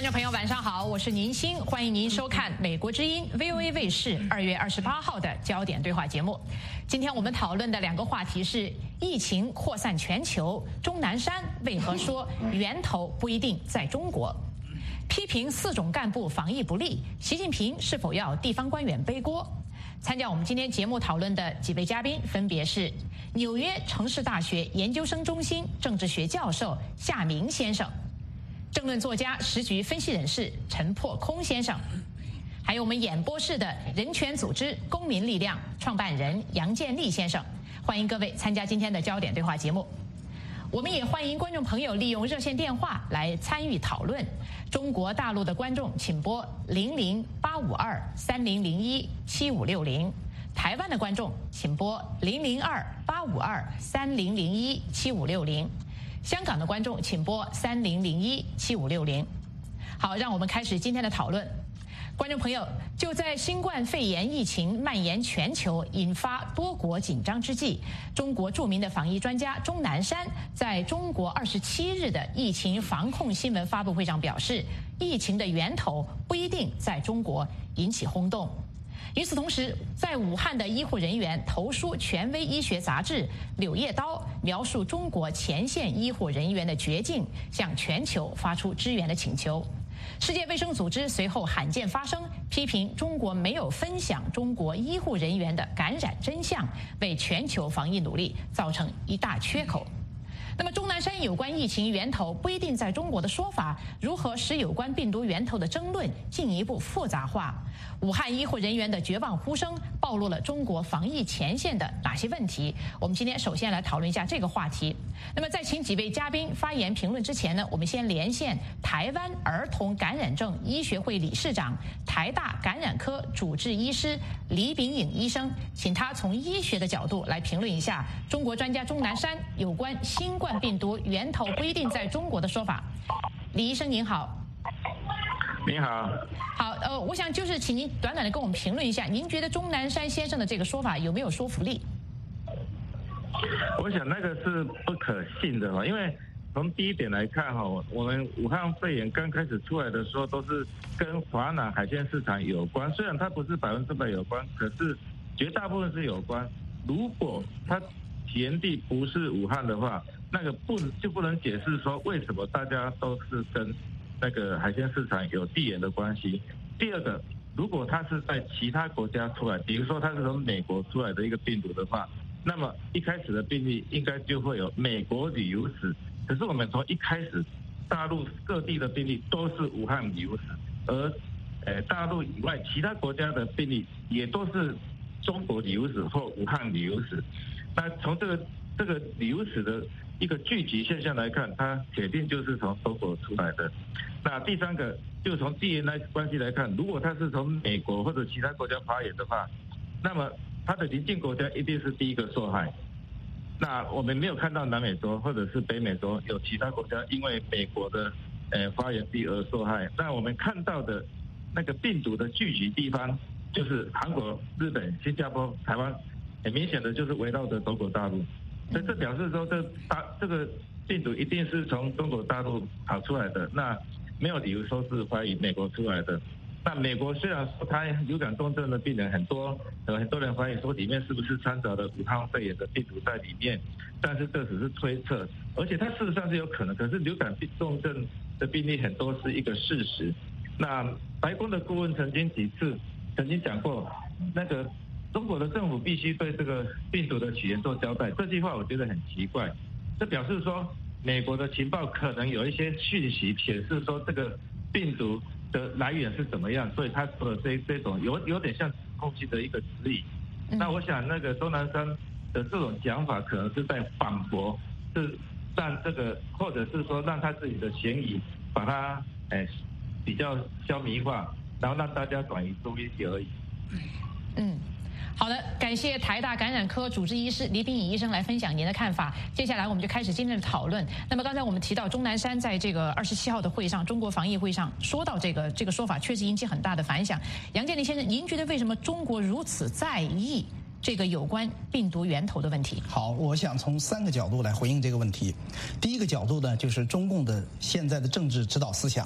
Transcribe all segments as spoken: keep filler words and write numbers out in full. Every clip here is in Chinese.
观众朋友，晚上好，我是宁鑫，欢迎您收看美国之音 V O A 卫视二月二十八号的焦点对话节目。今天我们讨论的两个话题是：疫情扩散全球，钟南山为何说源头不一定在中国？批评四种干部防疫不力，习近平是否要地方官员背锅？参加我们今天节目讨论的几位嘉宾分别是纽约城市大学研究生中心政治学教授夏明先生，政论作家、时局分析人士陈破空先生，还有我们演播室的人权组织公民力量创办人杨建立先生。欢迎各位参加今天的焦点对话节目。我们也欢迎观众朋友利用热线电话来参与讨论。中国大陆的观众请拨零零八五二三零零一七五六零，台湾的观众请拨零零二八五二三零零一七五六零，香港的观众请拨三零零一七五六零。好，让我们开始今天的讨论。观众朋友，就在新冠肺炎疫情蔓延全球、引发多国紧张之际，中国著名的防疫专家钟南山在中国二十七日的疫情防控新闻发布会上表示，疫情的源头不一定在中国，引起轰动。与此同时，在武汉的医护人员投书权威医学杂志《柳叶刀》，描述中国前线医护人员的绝境，向全球发出支援的请求。世界卫生组织随后罕见发声，批评中国没有分享中国医护人员的感染真相，为全球防疫努力造成一大缺口。那么钟南山有关疫情源头不一定在中国的说法，如何使有关病毒源头的争论进一步复杂化？武汉医护人员的绝望呼声暴露了中国防疫前线的哪些问题？我们今天首先来讨论一下这个话题。那么在请几位嘉宾发言评论之前呢，我们先连线台湾儿童感染症医学会理事长、台大感染科主治医师李秉颖医生，请他从医学的角度来评论一下中国专家钟南山有关新冠病毒源头不一定在中国的说法。李医生您好。 您好。 好，呃，我想就是请您短短的跟我们评论一下，您觉得钟南山先生的这个说法有没有说服力？ 我想那个是不可信的哈，因为从第一点来看哈，我们武汉肺炎刚开始出来的时候都是跟华南海鲜市场有关，虽然它不是百分之百有关，可是绝大部分是有关。如果它起源地不是武汉的话，那个不就不能解释说为什么大家都是跟那个海鲜市场有地缘的关系。第二个，如果它是在其他国家出来，比如说它是从美国出来的一个病毒的话，那么一开始的病例应该就会有美国旅游史。可是我们从一开始，大陆各地的病例都是武汉旅游史，而呃大陆以外其他国家的病例也都是中国旅游史或武汉旅游史。那从这个这个旅游史的一个聚集现象来看，它铁定就是从中国出来的。那第三个，就从地缘来关系来看，如果它是从美国或者其他国家发源的话，那么它的邻近国家一定是第一个受害。那我们没有看到南美洲或者是北美洲有其他国家因为美国的呃发源地而受害。那我们看到的那个病毒的聚集地方，就是韩国、日本、新加坡、台湾，很明显的就是围绕着中国大陆。所以这表示说，这大这个病毒一定是从中国大陆跑出来的，那没有理由说是怀疑美国出来的。那美国虽然说它流感重症的病人很多，有很多人怀疑说里面是不是掺杂了武汉肺炎的病毒在里面，但是这只是推测，而且它事实上是有可能，可是流感重症的病例很多是一个事实。那白宫的顾问曾经几次曾经讲过，那个中国的政府必须对这个病毒的起源做交代，这句话我觉得很奇怪。这表示说美国的情报可能有一些讯息显示说这个病毒的来源是怎么样，所以他说的这这种有有点像指控性的一个指引。那我想那个钟南山的这种讲法可能是在反驳，是让这个或者是说让他自己的嫌疑把它诶比较消弭化，然后让大家转移注意力而已。 嗯。好的，感谢台大感染科主治医师李秉颖医生来分享您的看法。接下来我们就开始今天的讨论。那么刚才我们提到钟南山在这个二十七号的会上，中国防疫会上说到这个这个说法，确实引起很大的反响。杨建立先生，您觉得为什么中国如此在意这个有关病毒源头的问题？ 好，我想从三个角度来回应这个问题。第一个角度呢，就是中共的现在的政治指导思想。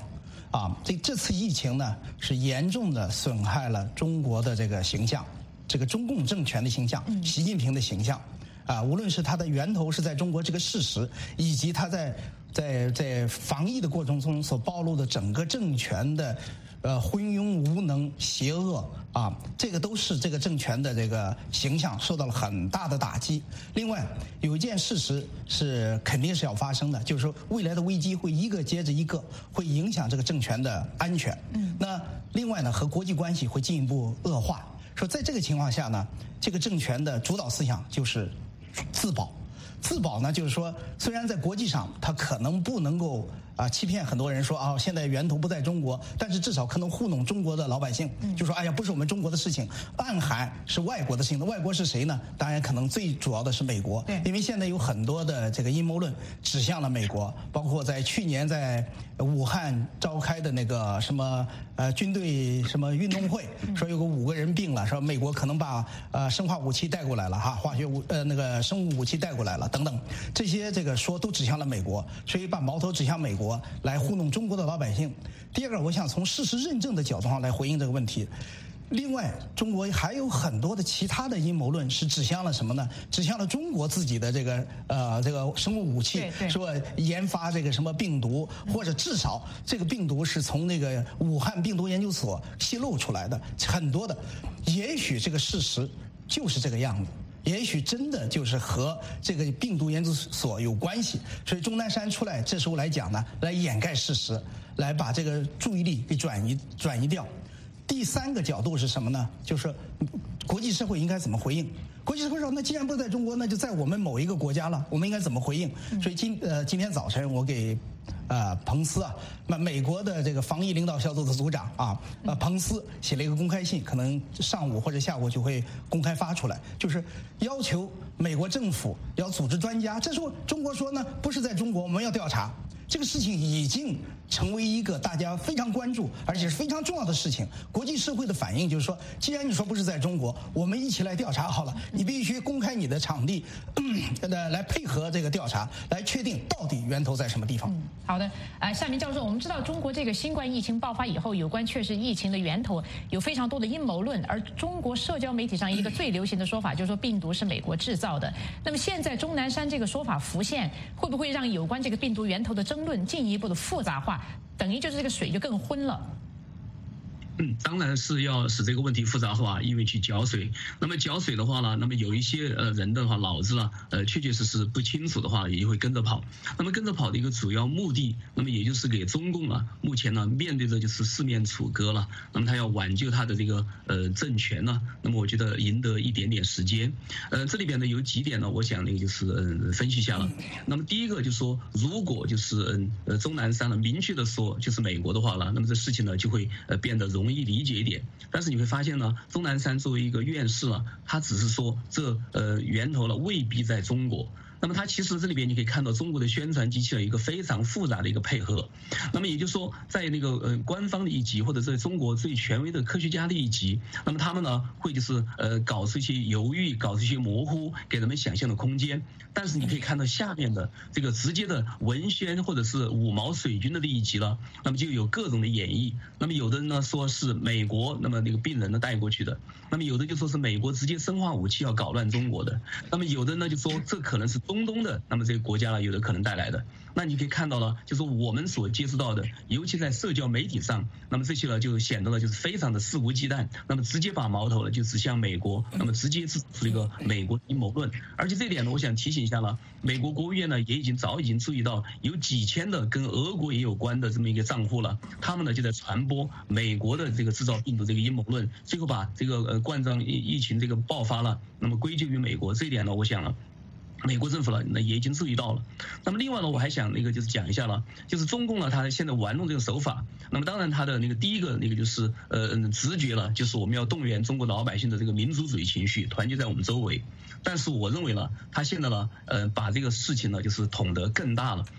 啊，这这次疫情呢是严重的损害了中国的这个形象，这个中共政权的形象，习近平的形象，啊，无论是它的源头是在中国这个事实，以及它在在在防疫的过程中所暴露的整个政权的呃昏庸无能、邪恶啊，这个都是这个政权的这个形象受到了很大的打击。另外，有一件事实是肯定是要发生的，就是说未来的危机会一个接着一个，会影响这个政权的安全。嗯，那另外呢，和国际关系会进一步恶化。说在这个情况下呢，这个政权的主导思想就是自保。自保呢，就是说，虽然在国际上它可能不能够啊欺骗很多人说啊现在源头不在中国，但是至少可能糊弄中国的老百姓，就说哎呀不是我们中国的事情，暗含是外国的事情。外国是谁呢？当然可能最主要的是美国，因为现在有很多的这个阴谋论指向了美国，包括在去年在武汉召开的那个什么呃军队什么运动会，说有个五个人病了，说美国可能把呃生化武器带过来了哈，化学武呃那个生物武器带过来了等等，这些这个说都指向了美国，所以把矛头指向美国来糊弄中国的老百姓。第二个，我想从事实认证的角度上来回应这个问题。另外，中国还有很多的其他的阴谋论是指向了什么呢？指向了中国自己的这个呃这个生物武器，说研发这个什么病毒，或者至少这个病毒是从那个武汉病毒研究所泄露出来的，很多的。也许这个事实就是这个样子。也许真的就是和这个病毒研究所有关系，所以钟南山出来这时候来讲呢，来掩盖事实，来把这个注意力给转移转移掉。第三个角度是什么呢？就是国际社会应该怎么回应？国际社会说，那既然不在中国，那就在我们某一个国家了，我们应该怎么回应？所以今呃今天早晨我给呃彭斯啊，那美国的这个防疫领导小组的组长啊，呃彭斯写了一个公开信，可能上午或者下午就会公开发出来，就是要求美国政府要组织专家。这时候中国说呢，不是在中国，我们要调查。这个事情已经成为一个大家非常关注而且是非常重要的事情。国际社会的反应就是说，既然你说不是在中国，我们一起来调查好了，你必须公开你的场地，嗯、来配合这个调查，来确定到底源头在什么地方。 嗯、好的，呃，夏明教授，我们知道中国这个新冠疫情爆发以后，有关确实疫情的源头有非常多的阴谋论，而中国社交媒体上一个最流行的说法就是说病毒是美国制造的。那么现在钟南山这个说法浮现，会不会让有关这个病毒源头的争论进一步的复杂化，等于就是这个水就更昏了？ 嗯，当然是要使这个问题复杂化，因为去搅水。那么搅水的话呢，那么有一些呃人的话脑子呢，呃确确实实不清楚的话，也就会跟着跑。那么跟着跑的一个主要目的，那么也就是给中共啊，目前呢面对着就是四面楚歌了。那么他要挽救他的这个呃政权呢，那么我觉得赢得一点点时间。呃，这里边呢有几点呢，我想那个就是嗯分析一下了。那么第一个就是说，如果就是嗯呃钟南山呢明确的说就是美国的话呢，那么这事情呢就会呃变得容易。容易理解一点，但是你会发现呢，钟南山作为一个院士呢，他只是说这呃源头呢未必在中国。那么它其实这里边你可以看到中国的宣传机器有一个非常复杂的一个配合。那么也就是说，在那个呃官方的一级或者是中国最权威的科学家的一级，那么他们呢会就是呃搞出一些犹豫，搞出一些模糊，给人们想象的空间。但是你可以看到下面的这个直接的文宣或者是五毛水军的那一级了，那么就有各种的演绎。那么有的人呢说是美国那么那个病人呢带过去的，那么有的就说是美国直接生化武器要搞乱中国的，那么有的呢就说这可能是中东的那么这个国家呢有的可能带来的。那你可以看到了，就是我们所接触到的，尤其在社交媒体上，那么这些呢就显得了就是非常的肆无忌惮，那么直接把矛头呢就指向美国，那么直接指出一个美国阴谋论。而且这点呢，我想提醒一下了，美国国务院呢也已经早已经注意到，有几千的跟俄国也有关的这么一个账户了，他们呢就在传播美国的这个制造病毒这个阴谋论，最后把这个呃冠状疫疫情这个爆发了，那么归咎于美国。这一点呢，我想了。美国政府呢，那也已经注意到了。那么另外呢，我还想那个就是讲一下了，就是中共呢，他现在玩弄这个手法。那么当然，他的那个第一个那个就是呃直觉了，就是我们要动员中国老百姓的这个民族主义情绪，团结在我们周围。但是我认为呢，他现在呢，呃，把这个事情呢，就是捅得更大了。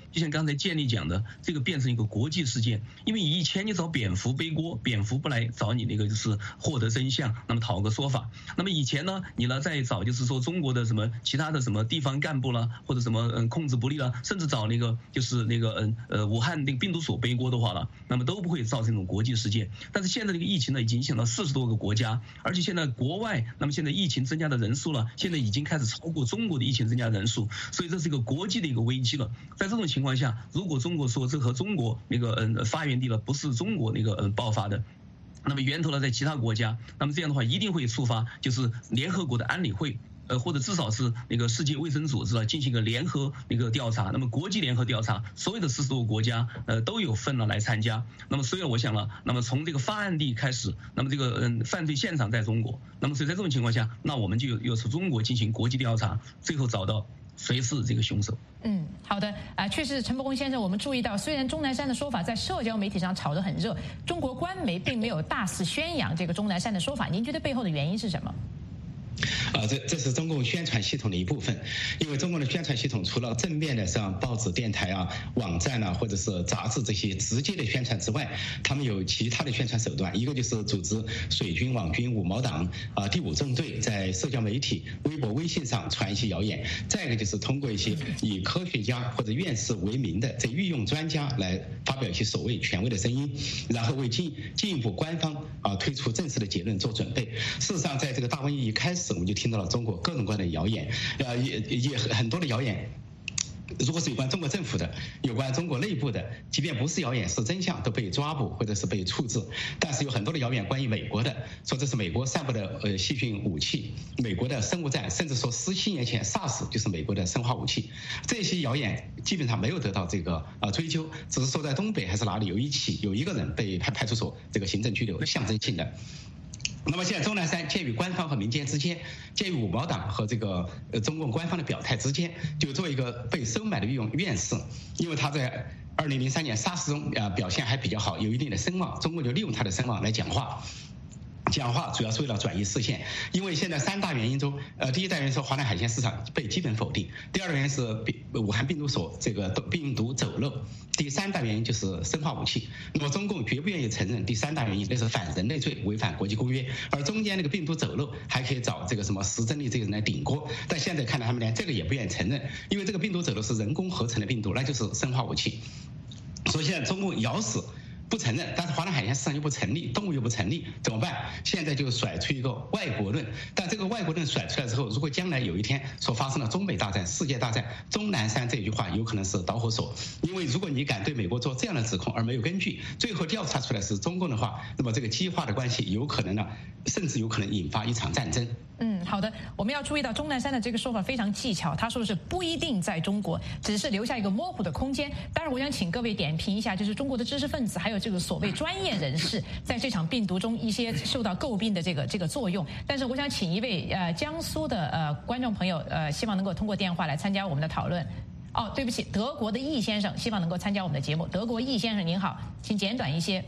就像刚才建立讲的，这个变成一个国际事件。因为以前你找蝙蝠背锅，蝙蝠不来找你那个就是获得真相，那么讨个说法。那么以前呢，你呢再找就是说中国的什么其他的什么地方干部啦，或者什么嗯控制不力啦，甚至找那个就是那个嗯呃武汉那个病毒所背锅的话了，那么都不会造成这种国际事件。但是现在这个疫情呢，已经影响到四十多个国家，而且现在国外，那么现在疫情增加的人数了，现在已经开始超过中国的疫情增加人数，所以这是一个国际的一个危机了。在这种情况下，如果中国说这和中国那个嗯发源地了不是中国那个嗯爆发的，那么源头呢在其他国家，那么这样的话一定会触发就是联合国的安理会。呃，或者至少是那个世界卫生组织啊，进行一个联合那个调查。那么国际联合调查，所有的四十多个国家呃都有份了来参加。那么所以我想了，那么从这个发案地开始，那么这个嗯犯罪现场在中国，那么所以在这种情况下，那我们就有有从中国进行国际调查，最后找到谁是这个凶手。 嗯，好的啊，确实，陈伯公先生，我们注意到，虽然钟南山的说法在社交媒体上炒得很热，中国官媒并没有大肆宣扬这个钟南山的说法。您觉得背后的原因是什么？ 啊，这这是中共宣传系统的一部分，因为中共的宣传系统除了正面的像报纸、电台啊、网站啊，或者是杂志这些直接的宣传之外，他们有其他的宣传手段。一个就是组织水军、网军、五毛党啊、第五纵队在社交媒体、微博、微信上传一些谣言；再一个就是通过一些以科学家或者院士为名的这御用专家来发表一些所谓权威的声音，然后为进进一步官方啊推出正式的结论做准备。事实上，在这个大瘟疫一开始，我们就听到了中国各种各样的谣言，呃，也也很多的谣言。如果是有关中国政府的、有关中国内部的，即便不是谣言是真相，都被抓捕或者是被处置。但是有很多的谣言关于美国的，说这是美国散布的呃细菌武器，美国的生物战，甚至说十七年前 SARS 就是美国的生化武器。这些谣言基本上没有得到这个呃追究，只是说在东北还是哪里有一起有一个人被派派出所这个行政拘留，象征性的。那么现在钟南山介于官方和民间之间，介于五毛党和这个呃中共官方的表态之间，就做一个被收买的御用院士，因为他在二零零三年 SARS 中啊表现还比较好，有一定的声望，中共就利用他的声望来讲话。讲话主要是为了转移视线，因为现在三大原因中，呃，第一大原因是华南海鲜市场被基本否定，第二个原因是病武汉病毒所这个病毒走漏，第三大原因就是生化武器。那么中共绝不愿意承认第三大原因，那是反人类罪，违反国际公约，而中间那个病毒走漏还可以找这个什么石正丽这个人来顶锅，但现在看来他们连这个也不愿意承认，因为这个病毒走漏是人工合成的病毒，那就是生化武器。所以现在中共咬死不承认，但是华南海鲜市场又不成立，动物又不成立，怎么办？现在就甩出一个外国论，但这个外国论甩出来之后，如果将来有一天说发生了中美大战、世界大战，钟南山这句话有可能是导火索，因为如果你敢对美国做这样的指控而没有根据，最后调查出来是中共的话，那么这个激化的关系有可能呢，甚至有可能引发一场战争。 嗯，好的，我们要注意到钟南山的这个说法非常技巧，他说的是不一定在中国，只是留下一个模糊的空间。当然，我想请各位点评一下，就是中国的知识分子还有这个所谓专业人士在这场病毒中一些受到诟病的这个这个作用。但是，我想请一位呃江苏的呃观众朋友呃，希望能够通过电话来参加我们的讨论。哦，对不起，德国的易先生希望能够参加我们的节目。德国易先生您好，请简短一些。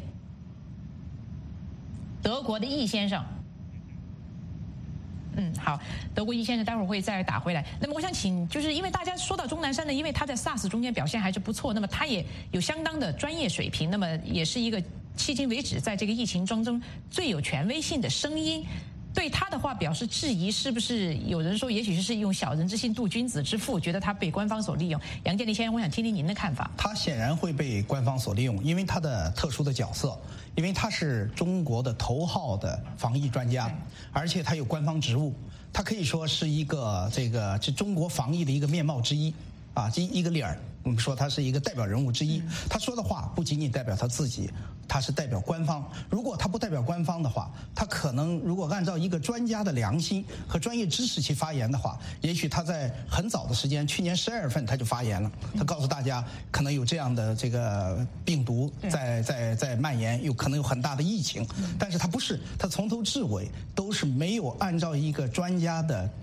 德国的易先生。嗯，好，德国易先生待会儿会再打回来。那么我想请，就是因为大家说到钟南山呢，因为他在 SARS 中间表现还是不错，那么他也有相当的专业水平，那么也是一个迄今为止在这个疫情当中最有权威性的声音。对他的话表示质疑，是不是有人说也许是用小人之心度君子之腹，觉得他被官方所利用？杨建立先生，我想听听您的看法。 他显然会被官方所利用，因为他的特殊的角色，因为他是中国的头号的防疫专家，而且他有官方职务，他可以说是一个这个这中国防疫的一个面貌之一啊，一一个脸儿。我们说他是一个代表人物之一，他说的话不仅仅代表他自己，他是代表官方。如果他不代表官方的话，他可能如果按照一个专家的良心和专业知识去发言的话，也许他在很早的时间，去年十二月份他就发言了，他告诉大家可能有这样的这个病毒在在在蔓延，有可能有很大的疫情，但是他不是，他从头至尾都是没有按照一个专家的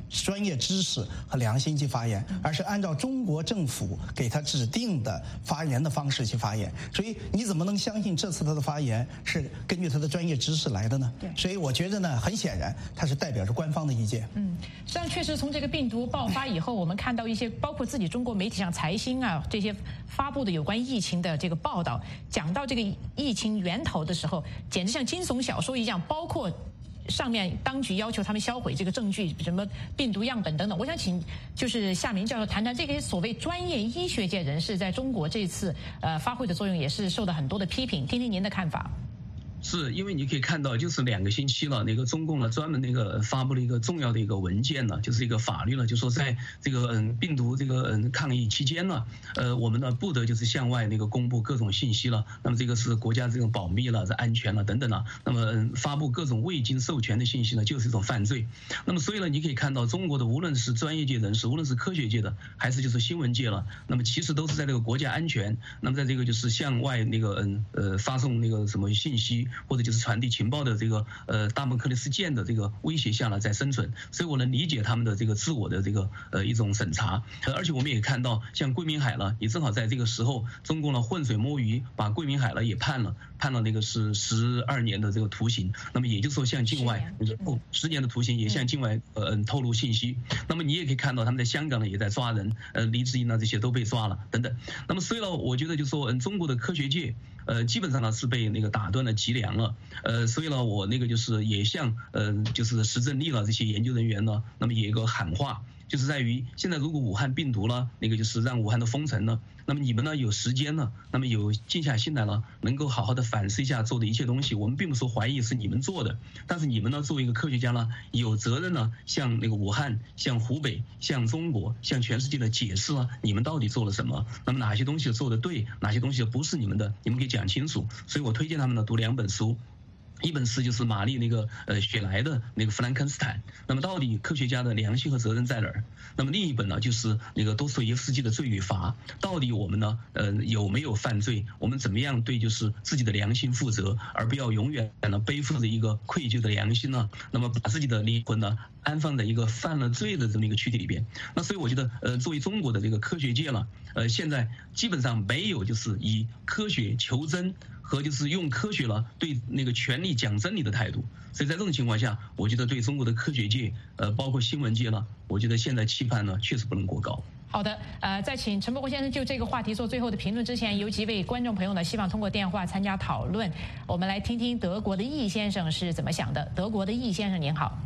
专业知识和良心去发言，而是按照中国政府给他指定的发言的方式去发言。所以你怎么能相信这次他的发言是根据他的专业知识来的呢？ 对， 所以我觉得呢，很显然他是代表着官方的意见。 嗯，实际上确实从这个病毒爆发以后，我们看到一些包括自己中国媒体像财新啊这些发布的有关疫情的这个报道，讲到这个疫情源头的时候，简直像惊悚小说一样，包括上面当局要求他们销毁这个证据，什么病毒样本等等。我想请就是夏明教授谈谈这个所谓专业医学界人士在中国这次呃发挥的作用，也是受到很多的批评，听听您的看法。 是因为你可以看到，就是两个星期了，那个中共呢专门那个发布了一个重要的一个文件呢，就是一个法律呢，就说在这个嗯病毒这个嗯抗疫期间呢，呃我们呢不得就是向外那个公布各种信息了，那么这个是国家这种保密了、这安全了等等了，那么嗯发布各种未经授权的信息呢，就是一种犯罪。那么所以呢，你可以看到中国的无论是专业界人士，无论是科学界的，还是就是新闻界了，那么其实都是在这个国家安全，那么在这个就是向外那个嗯呃发送那个什么信息，或者就是传递情报的这个呃大门克里斯舰的这个威胁下呢在生存，所以我能理解他们的这个自我的这个呃一种审查。而且我们也看到，像桂明海了，也正好在这个时候，中共呢浑水摸鱼，把桂明海了也判了，判了那个是十二年的这个徒刑。那么也就是说，向境外那个哦十年的徒刑，也向境外呃透露信息。那么你也可以看到，他们在香港呢也在抓人，呃黎智英啊这些都被抓了等等。那么所以呢，我觉得就说嗯中国的科学界呃基本上呢是被那个打断了脊梁了。呃，所以呢，我那个就是也向呃，就是石正丽了这些研究人员呢，那么也有一个喊话，就是在于现在如果武汉病毒呢，那个就是让武汉的封城呢，那么你们呢有时间呢，那么有静下心来了，能够好好的反思一下做的一切东西。我们并不是说怀疑是你们做的，但是你们呢作为一个科学家呢，有责任呢向那个武汉、向湖北、向中国、向全世界的解释了你们到底做了什么，那么哪些东西做的对，哪些东西不是你们的，你们可以讲清楚。所以我推荐他们呢读两本书。一本是就是玛丽那个呃雪莱的那个弗兰肯斯坦，那么到底科学家的良心和责任在哪儿？那么另一本呢就是那个多斯托耶夫斯基的罪与罚，到底我们呢呃有没有犯罪？我们怎么样对就是自己的良心负责，而不要永远呢背负着一个愧疚的良心呢？那么把自己的灵魂呢安放在一个犯了罪的这么一个躯体里边。那所以我觉得呃作为中国的这个科学界了，呃现在基本上没有就是以科学求真和就是用科学了对那个权力讲真理的态度，所以在这种情况下，我觉得对中国的科学界，呃，包括新闻界呢，我觉得现在期盼呢确实不能过高。 好的，呃，在请陈伯国先生就这个话题做最后的评论之前，有几位观众朋友呢希望通过电话参加讨论，我们来听听德国的易先生是怎么想的。德国的易先生您好。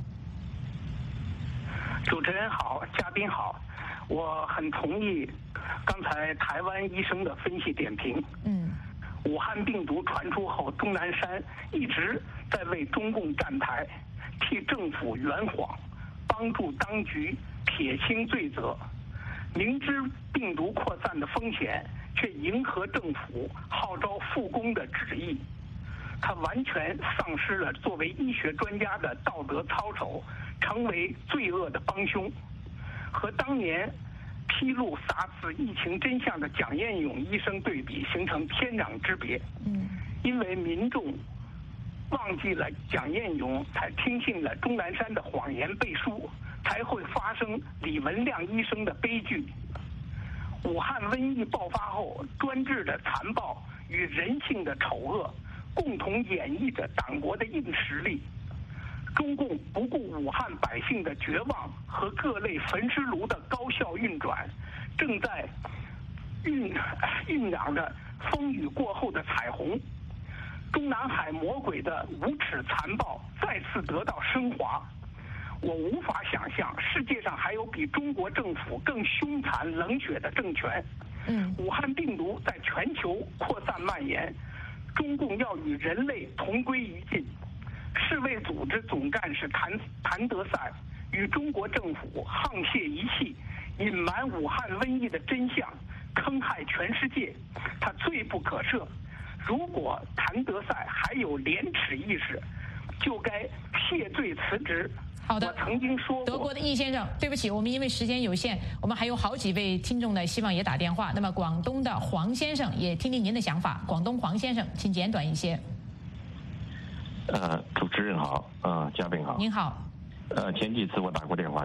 主持人好，嘉宾好，我很同意刚才台湾医生的分析点评。嗯。武汉病毒传出后，钟南山一直在为中共站台，替政府圆谎，帮助当局撇清罪责。明知病毒扩散的风险，却迎合政府号召复工的旨意。他完全丧失了作为医学专家的道德操守，成为罪恶的帮凶。和当年披露 SARS 疫情真相的蒋彦勇医生对比，形成天壤之别。嗯，因为民众忘记了蒋彦勇，才听信了钟南山的谎言背书，才会发生李文亮医生的悲剧。武汉瘟疫爆发后，专制的残暴与人性的丑恶共同演绎着党国的硬实力。中共不顾武汉百姓的绝望和各类焚尸炉的高效运转，正在酝酝酿着风雨过后的彩虹。中南海魔鬼的无耻残暴再次得到升华。我无法想象世界上还有比中国政府更凶残冷血的政权。嗯，武汉病毒在全球扩散蔓延，中共要与人类同归于尽。世卫组织总干事谭谭德赛与中国政府沆瀣一气，隐瞒武汉瘟疫的真相，坑害全世界，他罪不可赦。如果谭德赛还有廉耻意识，就该谢罪辞职。 好的， 我曾经说过， 德国的易先生，对不起，我们因为时间有限，我们还有好几位听众呢，希望也打电话。那么广东的黄先生也听听您的想法。广东黄先生，请简短一些。 呃，主持人好，呃，嘉宾好。 您好。 呃，前几次我打过电话的啊，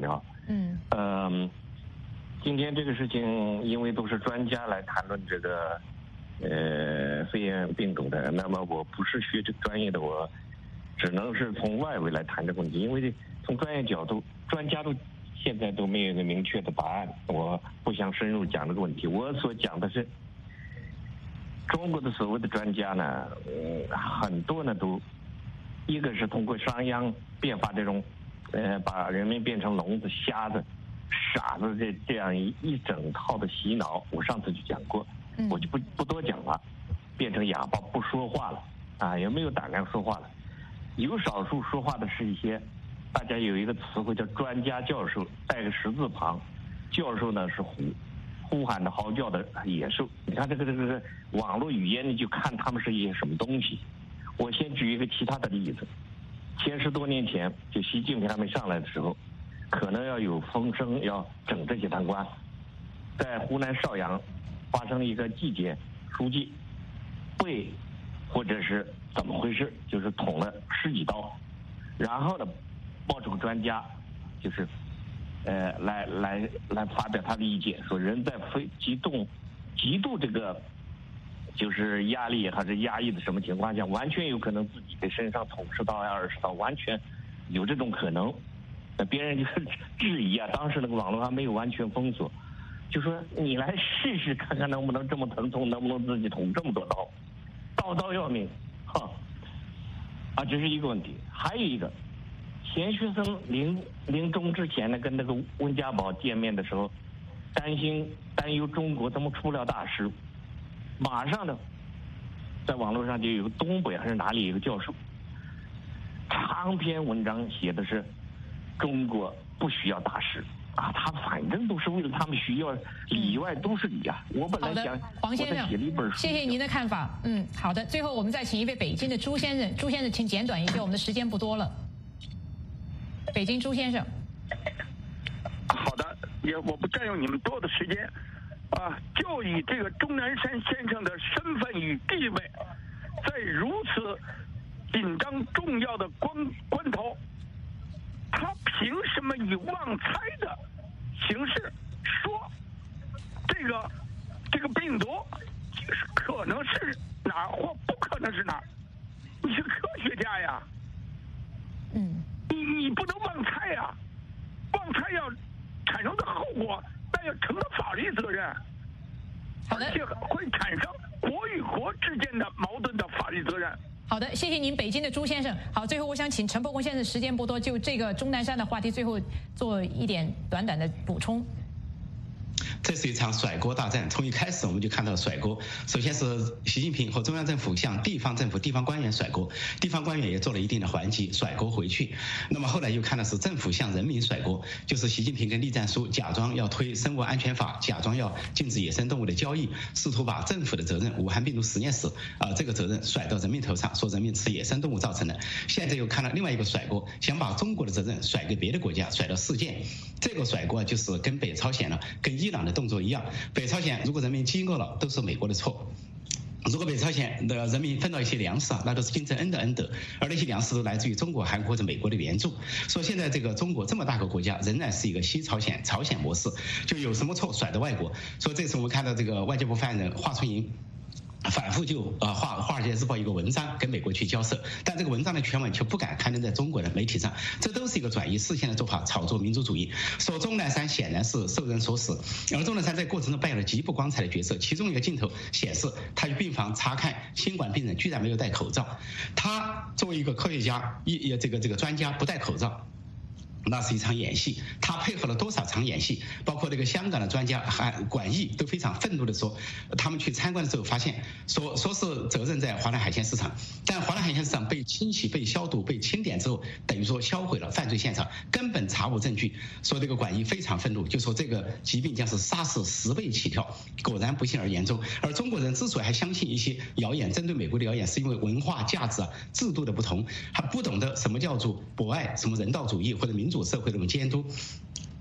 嗯。嗯，今天这个事情，因为都是专家来谈论这个呃肺炎病毒的，那么我不是学这个专业的，我只能是从外围来谈这个问题，因为从专业角度，专家都现在都没有一个明确的答案，我不想深入讲这个问题。我所讲的是，中国的所谓的专家呢，嗯，很多呢都，一个是通过商鞅变法这种，呃，把人民变成聋子、瞎子、傻子这这样一一整套的洗脑，我上次就讲过，我就不不多讲了，变成哑巴不说话了，啊，也没有胆量说话了。有少数说话的是一些，大家有一个词汇叫专家教授，带个十字旁，教授呢是呼呼喊的嚎叫的野兽。你看这个这个这个网络语言，你就看他们是一些什么东西。我先举一个其他的例子，前十多年前，就习近平还没上来的时候，可能要有风声要整这些贪官，在湖南邵阳发生了一个纪检书记被或者是怎么回事，就是捅了十几刀，然后呢，冒出个专家，就是，呃，来来来发表他的意见，说人在非极度极度这个就是压力还是压抑的什么情况下，完全有可能自己的身上捅十刀呀、二十刀，完全有这种可能。那别人就是质疑啊，当时那个网络还没有完全封锁，就说你来试试看看能不能这么疼痛，能不能自己捅这么多刀，刀刀要命，哈。啊，这是一个问题。还有一个，钱学森临临终之前呢，跟那个温家宝见面的时候，担心担忧中国怎么出不了大事，马上呢，在网络上就有个东北还是哪里有个教授，长篇文章写的是中国不需要大事啊，他反正都是为了他们需要，里外都是理啊。我本来想， 黄先生，谢谢您的看法。嗯，好的。最后我们再请一位北京的朱先生，朱先生请简短一些，我们的时间不多了。北京朱先生。 好的，也我不占用你们多的时间，啊，就以这个钟南山先生的身份与地位，在如此紧张重要的关关头，他凭什么以妄猜的形式说这个这个病毒可能是哪儿或不可能是哪儿？你是科学家呀， 嗯， 你你不能妄猜呀，妄猜要产生的后果，那要承担法律责任， 而且会产生国与国之间的矛盾的法律责任。 好的，谢谢您，北京的朱先生。好，最后我想请陈伯公先生，时间不多，就这个钟南山的话题，最后做一点短短的补充。 这是一场甩锅大战，从一开始我们就看到甩锅。首先是习近平和中央政府向地方政府、地方官员甩锅，地方官员也做了一定的还击，甩锅回去。那么后来又看到是政府向人民甩锅，就是习近平跟栗战书假装要推生物安全法，假装要禁止野生动物的交易，试图把政府的责任、武汉病毒实验室啊、呃、这个责任甩到人民头上，说人民吃野生动物造成的。现在又看到另外一个甩锅，想把中国的责任甩给别的国家，甩到世界。这个甩锅就是跟北朝鲜了，跟伊朗的动作一样。北朝鲜如果人民饥饿了，都是美国的错。如果北朝鲜的人民分到一些粮食啊，那都是金正恩的恩德，而那些粮食都来自于中国、韩国或者美国的援助。说现在这个中国这么大个国家，仍然是一个西朝鲜朝鲜模式，就有什么错甩到外国。所以这次我们看到这个外交部发言人华春莹反复就呃华华尔街日报一个文章跟美国去交涉，但这个文章的全文却不敢刊登在中国的媒体上，这都是一个转移视线的做法，炒作民族主义。说钟南山显然是受人所使，而钟南山在过程中扮演了极不光彩的角色。其中一个镜头显示，他去病房查看新冠病人，居然没有戴口罩。他作为一个科学家，一这个这个专家不戴口罩，那是一场演戏。他配合了多少场演戏？包括这个香港的专家还管义都非常愤怒的说，他们去参观的时候发现，说说是责任在华南海鲜市场，但华南海鲜市场被清洗、被消毒、被清点之后，等于说销毁了犯罪现场，根本查无证据。说这个管义非常愤怒，就说这个疾病将是沙士十倍起跳。果然不幸而言中。而中国人之所以还相信一些谣言，针对美国的谣言，是因为文化价值啊、制度的不同，还不懂得什么叫做博爱、什么人道主义或者民主社会的监督。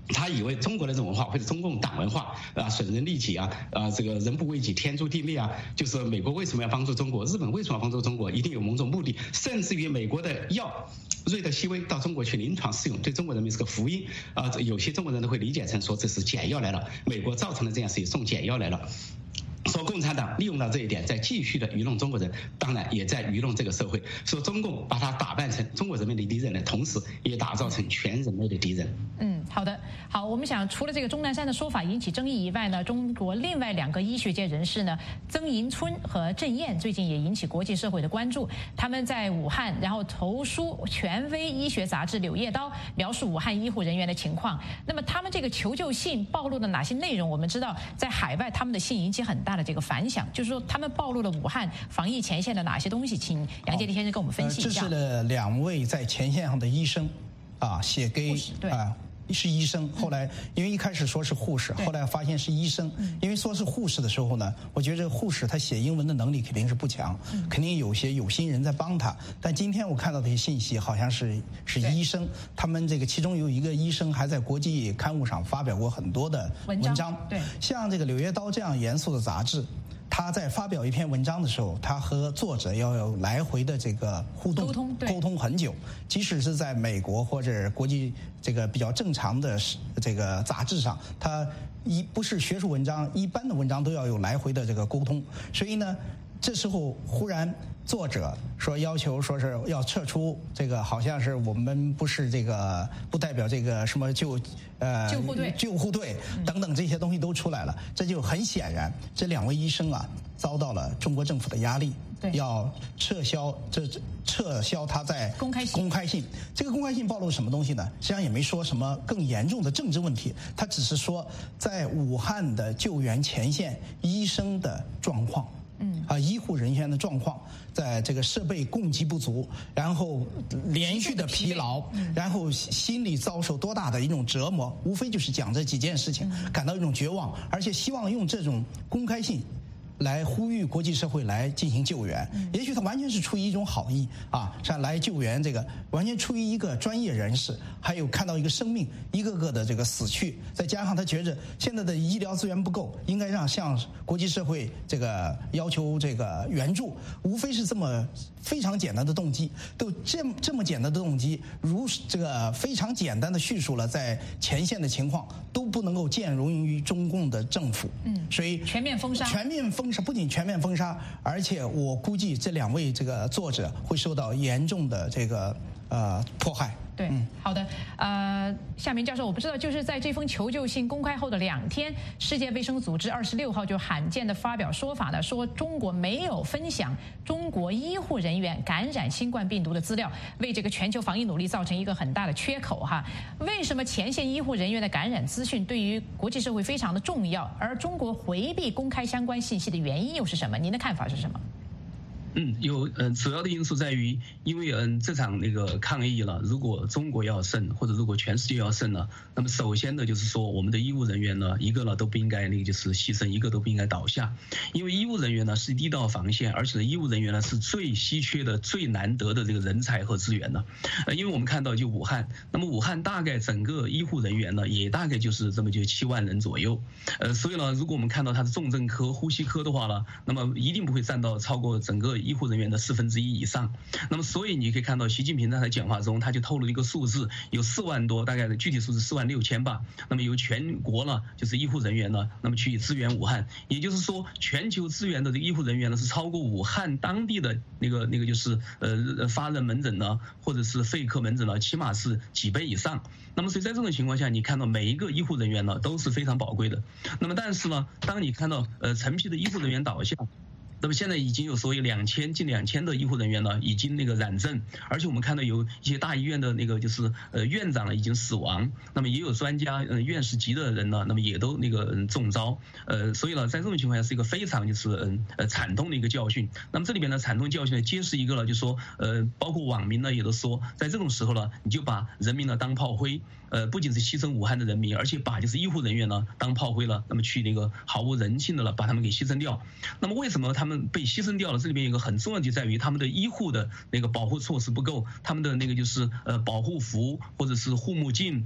他以为中国的这种文化或者中共党文化啊，损人利己啊，啊，这个人不为己，天诛地灭啊，就是美国为什么要帮助中国，日本为什么要帮助中国，一定有某种目的，甚至于美国的药瑞德西韦到中国去临床试用，对中国人民是个福音啊，有些中国人都会理解成说这是解药来了，美国造成了这样事情，送解药来了。说共产党利用到这一点，在继续的愚弄中国人，当然也在愚弄这个社会。说中共把它打扮成中国人民的敌人的同时，也打造成全人类的敌人。 嗯，好的，好，我们想除了这个钟南山的说法引起争议以外呢，中国另外两个医学界人士呢，曾迎春和郑燕最近也引起国际社会的关注。他们在武汉，然后投书权威医学杂志《柳叶刀》，描述武汉医护人员的情况。那么他们这个求救信暴露了哪些内容？我们知道，在海外他们的信引起很大的这个反响，就是说他们暴露了武汉防疫前线的哪些东西？请杨洁篪先生跟我们分析一下。 呃、这是两位在前线上的医生啊，写给啊。是医生，后来因为一开始说是护士，后来发现是医生。因为说是护士的时候呢，我觉得这个护士他写英文的能力肯定是不强，肯定有些有心人在帮他。但今天我看到这些信息，好像是是医生，他们这个其中有一个医生还在国际刊物上发表过很多的文章。 文章对， 像这个《柳叶刀》这样严肃的杂志，他在发表一篇文章的时候，他和作者要有来回的这个互动，沟通，沟通很久。即使是在美国或者国际这个比较正常的这个杂志上，他一不是学术文章，一般的文章都要有来回的这个沟通。所以呢，这时候忽然作者说要求说是要撤出这个，好像是我们不是这个不代表这个什么救呃救护队救护队等等这些东西都出来了，这就很显然这两位医生啊遭到了中国政府的压力，要撤销这撤销他在公开信公开信。这个公开信暴露什么东西呢？实际上也没说什么更严重的政治问题，他只是说在武汉的救援前线医生的状况。嗯啊，医护人员的状况，在这个设备供给不足，然后连续的疲劳，然后心理遭受多大的一种折磨，无非就是讲这几件事情，感到一种绝望，而且希望用这种公开信来呼吁国际社会来进行救援。也许他完全是出于一种好意啊，像来救援这个，完全出于一个专业人士，还有看到一个生命一个个的这个死去，再加上他觉着现在的医疗资源不够，应该让向国际社会这个要求这个援助，无非是这么非常简单的动机。都这这么简单的动机，如这个非常简单的叙述了在前线的情况，都不能够见容于中共的政府。嗯，所以全面封杀， 全面封。不仅全面封杀，而且我估计这两位这个作者会受到严重的这个呃迫害。 对，嗯，好的，呃，夏明教授，我不知道，就是在这封求救信公开后的两天，世界卫生组织二十六号就罕见的发表说法呢，说中国没有分享中国医护人员感染新冠病毒的资料，为这个全球防疫努力造成一个很大的缺口哈。为什么前线医护人员的感染资讯对于国际社会非常的重要，而中国回避公开相关信息的原因又是什么？您的看法是什么？ 嗯，有嗯，主要的因素在于，因为嗯这场那个抗疫了，如果中国要胜，或者如果全世界要胜了，那么首先呢就是说，我们的医务人员呢，一个呢都不应该那个就是牺牲，一个都不应该倒下，因为医务人员呢是第一道防线，而且呢医务人员呢是最稀缺的、最难得的这个人才和资源呢。呃，因为我们看到就武汉，那么武汉大概整个医护人员呢也大概就是这么就七万人左右，呃，所以呢，如果我们看到它是重症科、呼吸科的话呢，那么一定不会占到超过整个医护人员的四分之一以上。那么所以你可以看到习近平在他讲话中他就透露一个数字，有四万多，大概的具体数字四万六千吧。那么由全国呢就是医护人员呢，那么去支援武汉，也就是说全球支援的这个医护人员呢是超过武汉当地的那个那个就是呃发热门诊呢或者是肺科门诊呢，起码是几倍以上。那么所以在这种情况下，你看到每一个医护人员呢都是非常宝贵的。那么但是呢，当你看到呃成批的医护人员倒下，那么现在已经有所谓两千近两千的医护人员呢，已经那个染症，而且我们看到有一些大医院的那个就是呃院长呢已经死亡，那么也有专家呃院士级的人呢，那么也都那个嗯中招，呃所以呢在这种情况下是一个非常就是嗯呃惨痛的一个教训。那么这里边的惨痛教训呢，揭示一个了，就说呃包括网民呢也都说，在这种时候呢，你就把人民呢当炮灰。呃，不仅是牺牲武汉的人民，而且把就是医护人员呢当炮灰了，那么去那个毫无人性的了，把他们给牺牲掉。那么为什么他们被牺牲掉了？这里边有一个很重要的就在于他们的医护的那个保护措施不够，他们的那个就是呃保护服或者是护目镜。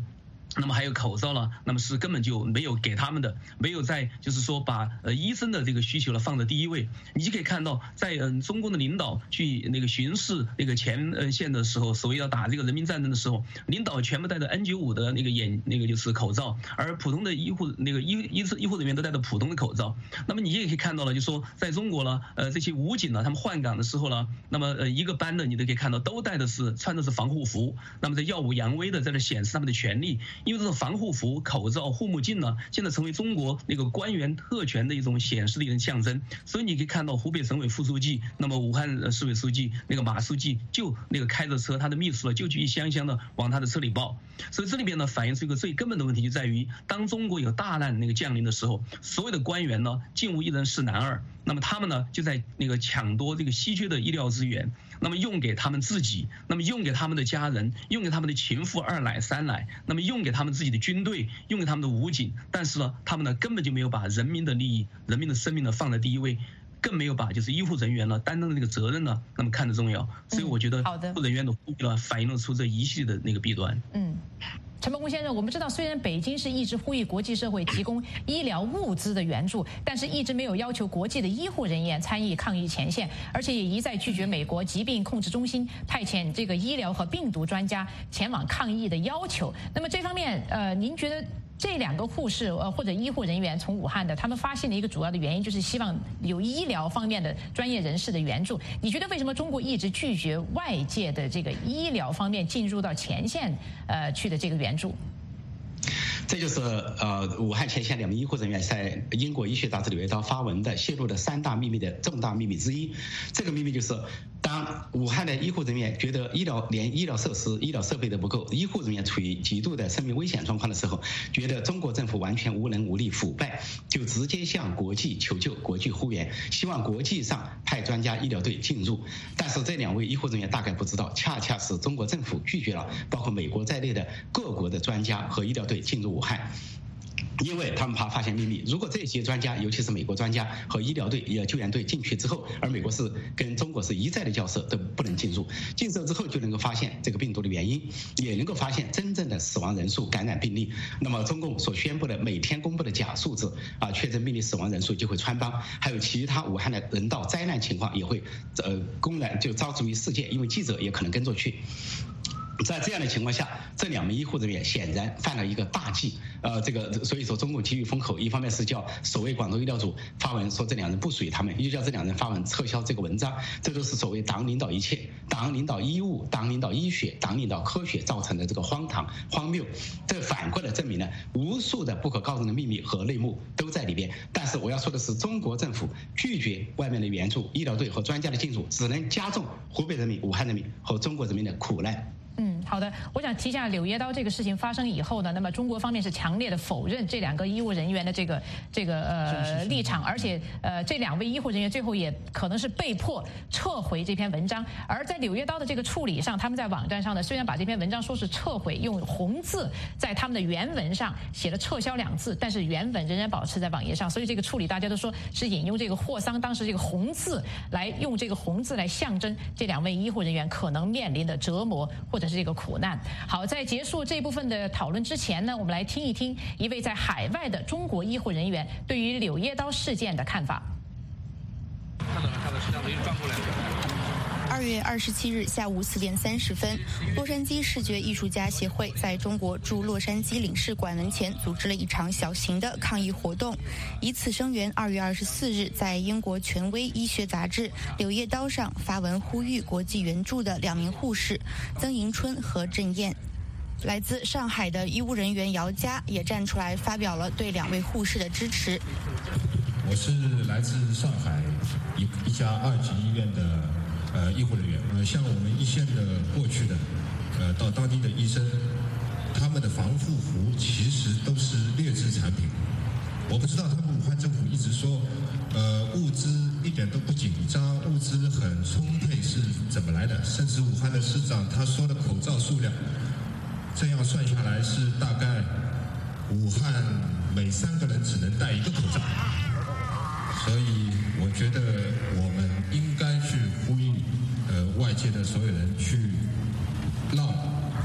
那么还有口罩了，那么是根本就没有给他们的，没有在就是说把呃医生的这个需求呢放在第一位。你就可以看到，在嗯中共的领导去那个巡视那个前呃线的时候，所谓要打这个人民战争的时候，领导全部戴着 N 九五 的那个眼那个就是口罩，而普通的医护那个医医医护人员都戴着普通的口罩。那么你也可以看到了，就说在中国呢，呃这些武警呢，他们换岗的时候呢，那么呃一个班的你都可以看到都戴的是穿的是防护服，那么在耀武扬威的在这显示他们的权利。因为这种防护服、口罩、护目镜呢，现在成为中国那个官员特权的一种显示的一种象征。所以你可以看到湖北省委副书记，那么武汉市委书记那个马书记就那个开着车，他的秘书呢就去一箱箱的往他的车里抱。所以这里边呢反映出一个最根本的问题，就在于当中国有大难那个降临的时候，所有的官员呢竟无一人是男二。那么他们呢就在那个抢夺这个稀缺的医疗资源，那么用给他们自己，那么用给他们的家人，用给他们的情妇二奶三奶，那么用给他们自己的军队，用给他们的武警。但是呢，他们呢根本就没有把人民的利益、人民的生命呢放在第一位，更没有把就是医护人员呢担当的那个责任呢那么看得重要。所以我觉得，医护人员的呼吁呢反映了出这一系列的那个弊端。嗯。 陈伯公先生，我们知道，虽然北京是一直呼吁国际社会提供医疗物资的援助，但是一直没有要求国际的医护人员参与抗疫前线，而且也一再拒绝美国疾病控制中心派遣这个医疗和病毒专家前往抗疫的要求。那么这方面，呃，您觉得这两个护士呃或者医护人员从武汉的，他们发现的一个主要的原因就是希望有医疗方面的专业人士的援助。你觉得为什么中国一直拒绝外界的这个医疗方面进入到前线呃去的这个援助？ 这就是呃武汉前线两名医护人员在英国医学杂志《柳叶刀》发文的泄露的三大秘密的重大秘密之一。这个秘密就是，当武汉的医护人员觉得医疗连医疗设施、医疗设备都不够，医护人员处于极度的生命危险状况的时候，觉得中国政府完全无能无力、腐败，就直接向国际求救、国际呼援，希望国际上派专家医疗队进入。但是这两位医护人员大概不知道，恰恰是中国政府拒绝了包括美国在内的各国的专家和医疗队进入武汉。因为他们怕发现秘密，如果这些专家，尤其是美国专家和医疗队、救援队进去之后，而美国是跟中国是一再的交涉，都不能进入。进入之后就能够发现这个病毒的原因，也能够发现真正的死亡人数、感染病例。那么中共所宣布的每天公布的假数字啊，确诊病例、死亡人数就会穿帮，还有其他武汉的人道灾难情况也会呃公然就招之于世界，因为记者也可能跟着去。在这样的情况下，这两名医护人员显然犯了一个大忌，呃，这个所以说中共急于封口，一方面是叫所谓广州医疗组发文说这两人不属于他们，又叫这两人发文撤销这个文章，这都是所谓党领导一切，党领导医务，党领导医学，党领导科学造成的这个荒唐荒谬。这反过来证明了无数的不可告人的秘密和内幕都在里边。但是我要说的是，中国政府拒绝外面的援助、医疗队和专家的进入，只能加重湖北人民、武汉人民和中国人民的苦难。 嗯，好的，我想提一下柳叶刀这个事情发生以后呢，那么中国方面是强烈的否认这两个医务人员的这个这个呃立场，而且呃这两位医护人员最后也可能是被迫撤回这篇文章。而在柳叶刀的这个处理上，他们在网站上呢，虽然把这篇文章说是撤回，用红字在他们的原文上写了撤销两字，但是原文仍然保持在网页上，所以这个处理大家都说是引用这个霍桑当时这个红字来用这个红字来象征这两位医护人员可能面临的折磨或者是这个苦难。好，在结束这部分的讨论之前呢，我们来听一听一位在海外的中国医护人员对于柳叶刀事件的看法。 看到了，看到摄像头又转过来了。 二月二十七日下午四点三十分，洛杉矶视觉艺术家协会在中国驻洛杉矶领事馆门前组织了一场小型的抗议活动，以此声援二月二十四日在英国权威医学杂志《柳叶刀》上发文呼吁国际援助的两名护士曾迎春和郑燕。来自上海的医务人员姚佳也站出来发表了对两位护士的支持。 我是来自上海一一家二级医院的呃医护人员，呃，像我们一线的过去的，呃，到当地的医生，他们的防护服其实都是劣质产品。我不知道他们武汉政府一直说，呃，物资一点都不紧张，物资很充沛是怎么来的？甚至武汉的市长他说的口罩数量，这样算下来是大概武汉每三个人只能戴一个口罩。所以我觉得我们应该去呼吁呃外界的所有人去让人们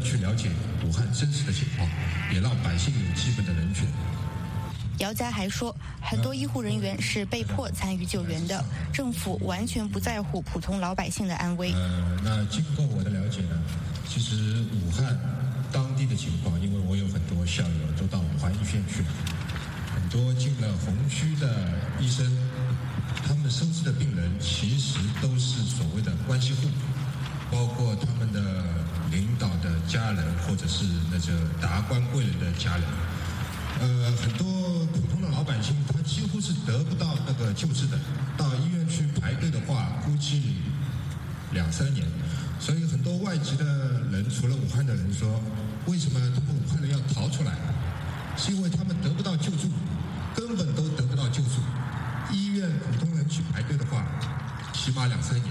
去了解武汉真实的情况，也让百姓有基本的人权。 姚佳还说，很多医护人员是被迫参与救援的，政府完全不在乎普通老百姓的安危。 呃，那经过我的了解呢，其实武汉当地的情况，因为我有很多校友都到武汉医院去了，很多进了红区的医生，他们收治的病人其实都是所谓的关系户，包括他们的领导的家人，或者是那个达官贵人的家人。呃，很多普通的老百姓，他几乎是得不到那个救治的，到医院去排队的话，估计两三年。所以很多外籍的人，除了武汉的人说，为什么他们武汉人要逃出来？是因为他们得不到救助，根本都得不到救助。医院普通人去排队的话，起码两三年。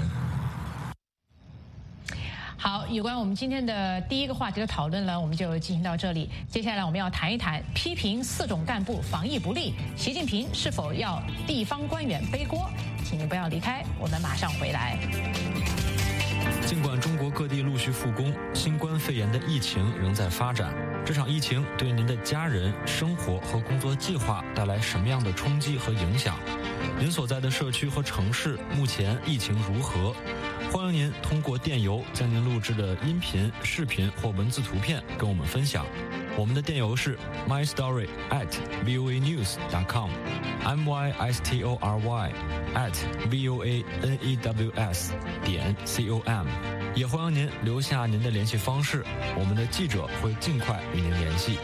好，有关我们今天的第一个话题的讨论呢，我们就进行到这里。接下来我们要谈一谈批评四种干部防疫不力，习近平是否要地方官员背锅？请您不要离开，我们马上回来。 尽管中国各地陆续复工，新冠肺炎的疫情仍在发展。这场疫情对您的家人、生活和工作计划带来什么样的冲击和影响？您所在的社区和城市目前疫情如何？欢迎您通过电邮将您录制的音频、视频或文字图片跟我们分享。我们的电邮是 my story at voa news dot com m y s t o r y at v o a n e w s 点 c o m。也欢迎您留下您的联系方式，我们的记者会尽快与您联系。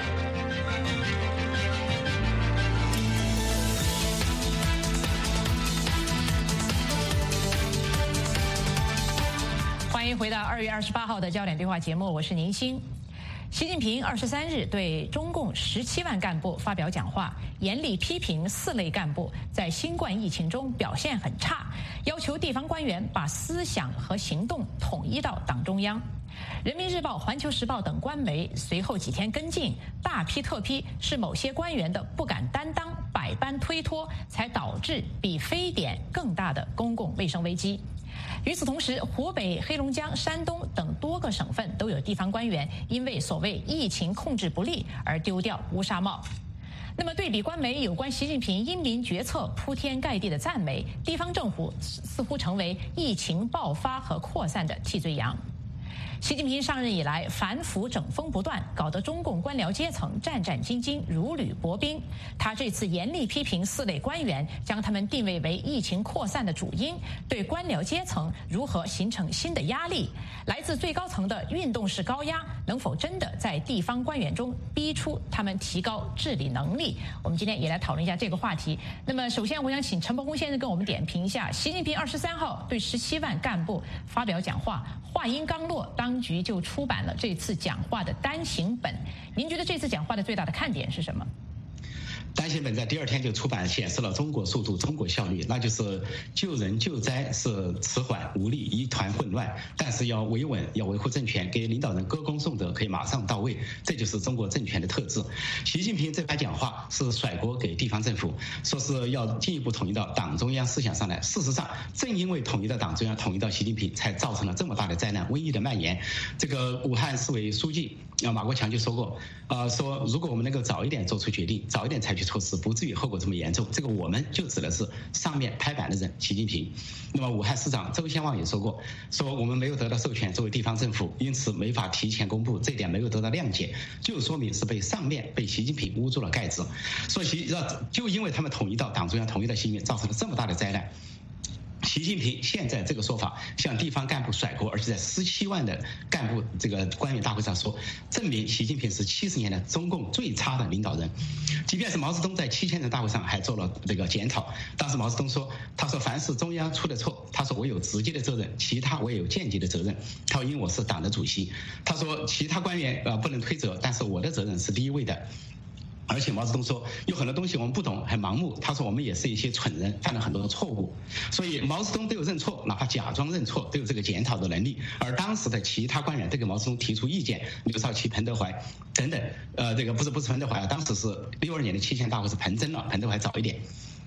欢迎回到二月二十八号的焦点对话节目，我是宁欣。习近平二十三日对中共十七万干部发表讲话，严厉批评四类干部在新冠疫情中表现很差，要求地方官员把思想和行动统一到党中央。人民日报、环球时报等官媒随后几天跟进，大批特批是某些官员的不敢担当、百般推脱，才导致比非典更大的公共卫生危机。与此同时，湖北、黑龙江、山东等多个省份都有地方官员因为所谓疫情控制不力而丢掉乌纱帽。那么对比官媒有关习近平英明决策铺天盖地的赞美，地方政府似乎成为疫情爆发和扩散的替罪羊。习近平上任以来，反腐整风不断，搞得中共官僚阶层战战兢兢，如履薄冰。他这次严厉批评四类官员，将他们定位为疫情扩散的主因，对官僚阶层如何形成新的压力？来自最高层的运动式高压，能否真的在地方官员中逼出他们提高治理能力？我们今天也来讨论一下这个话题。那么，首先我想请陈伯公先生跟我们点评一下，习近平二十三号对十七万干部发表讲话，话音刚落，当局就出版了这次讲话的单行本。您觉得这次讲话的最大的看点是什么？ 单行本在第二天就出版，显示了中国速度、中国效率，那就是救人救灾是迟缓无力、一团混乱，但是要维稳、要维护政权，给领导人歌功颂德，可以马上到位，这就是中国政权的特质。习近平这番讲话是甩锅给地方政府，说是要进一步统一到党中央思想上来。事实上，正因为统一到党中央、统一到习近平，才造成了这么大的灾难、瘟疫的蔓延。这个武汉市委书记啊马国强就说过，呃，说如果我们能够早一点做出决定，早一点采取措施，不至于后果这么严重。这个我们就指的是上面拍板的人习近平。那么武汉市长周先旺也说过，说我们没有得到授权作为地方政府，因此没法提前公布，这点没有得到谅解，就说明是被上面被习近平捂住了盖子。所以就因为他们统一到党中央、统一到习近平，造成了这么大的灾难。习近平现在这个说法向地方干部甩锅，而且在十七万的干部这个官员大会上说，证明习近平是七十年的中共最差的领导人。即便是毛泽东在七千人大会上还做了这个检讨，当时毛泽东说，他说凡是中央出的错，他说我有直接的责任，其他我也有间接的责任。他说因为我是党的主席，他说其他官员呃不能推责，但是我的责任是第一位的。而且毛泽东说，有很多东西我们不懂，很盲目。他说我们也是一些蠢人，犯了很多的错误。所以毛泽东都有认错，哪怕假装认错，都有这个检讨的能力。而当时的其他官员都给毛泽东提出意见，刘少奇、彭德怀等等。呃，这个不是不是彭德怀啊，当时是六二年的七千大会是彭真了，彭德怀早一点。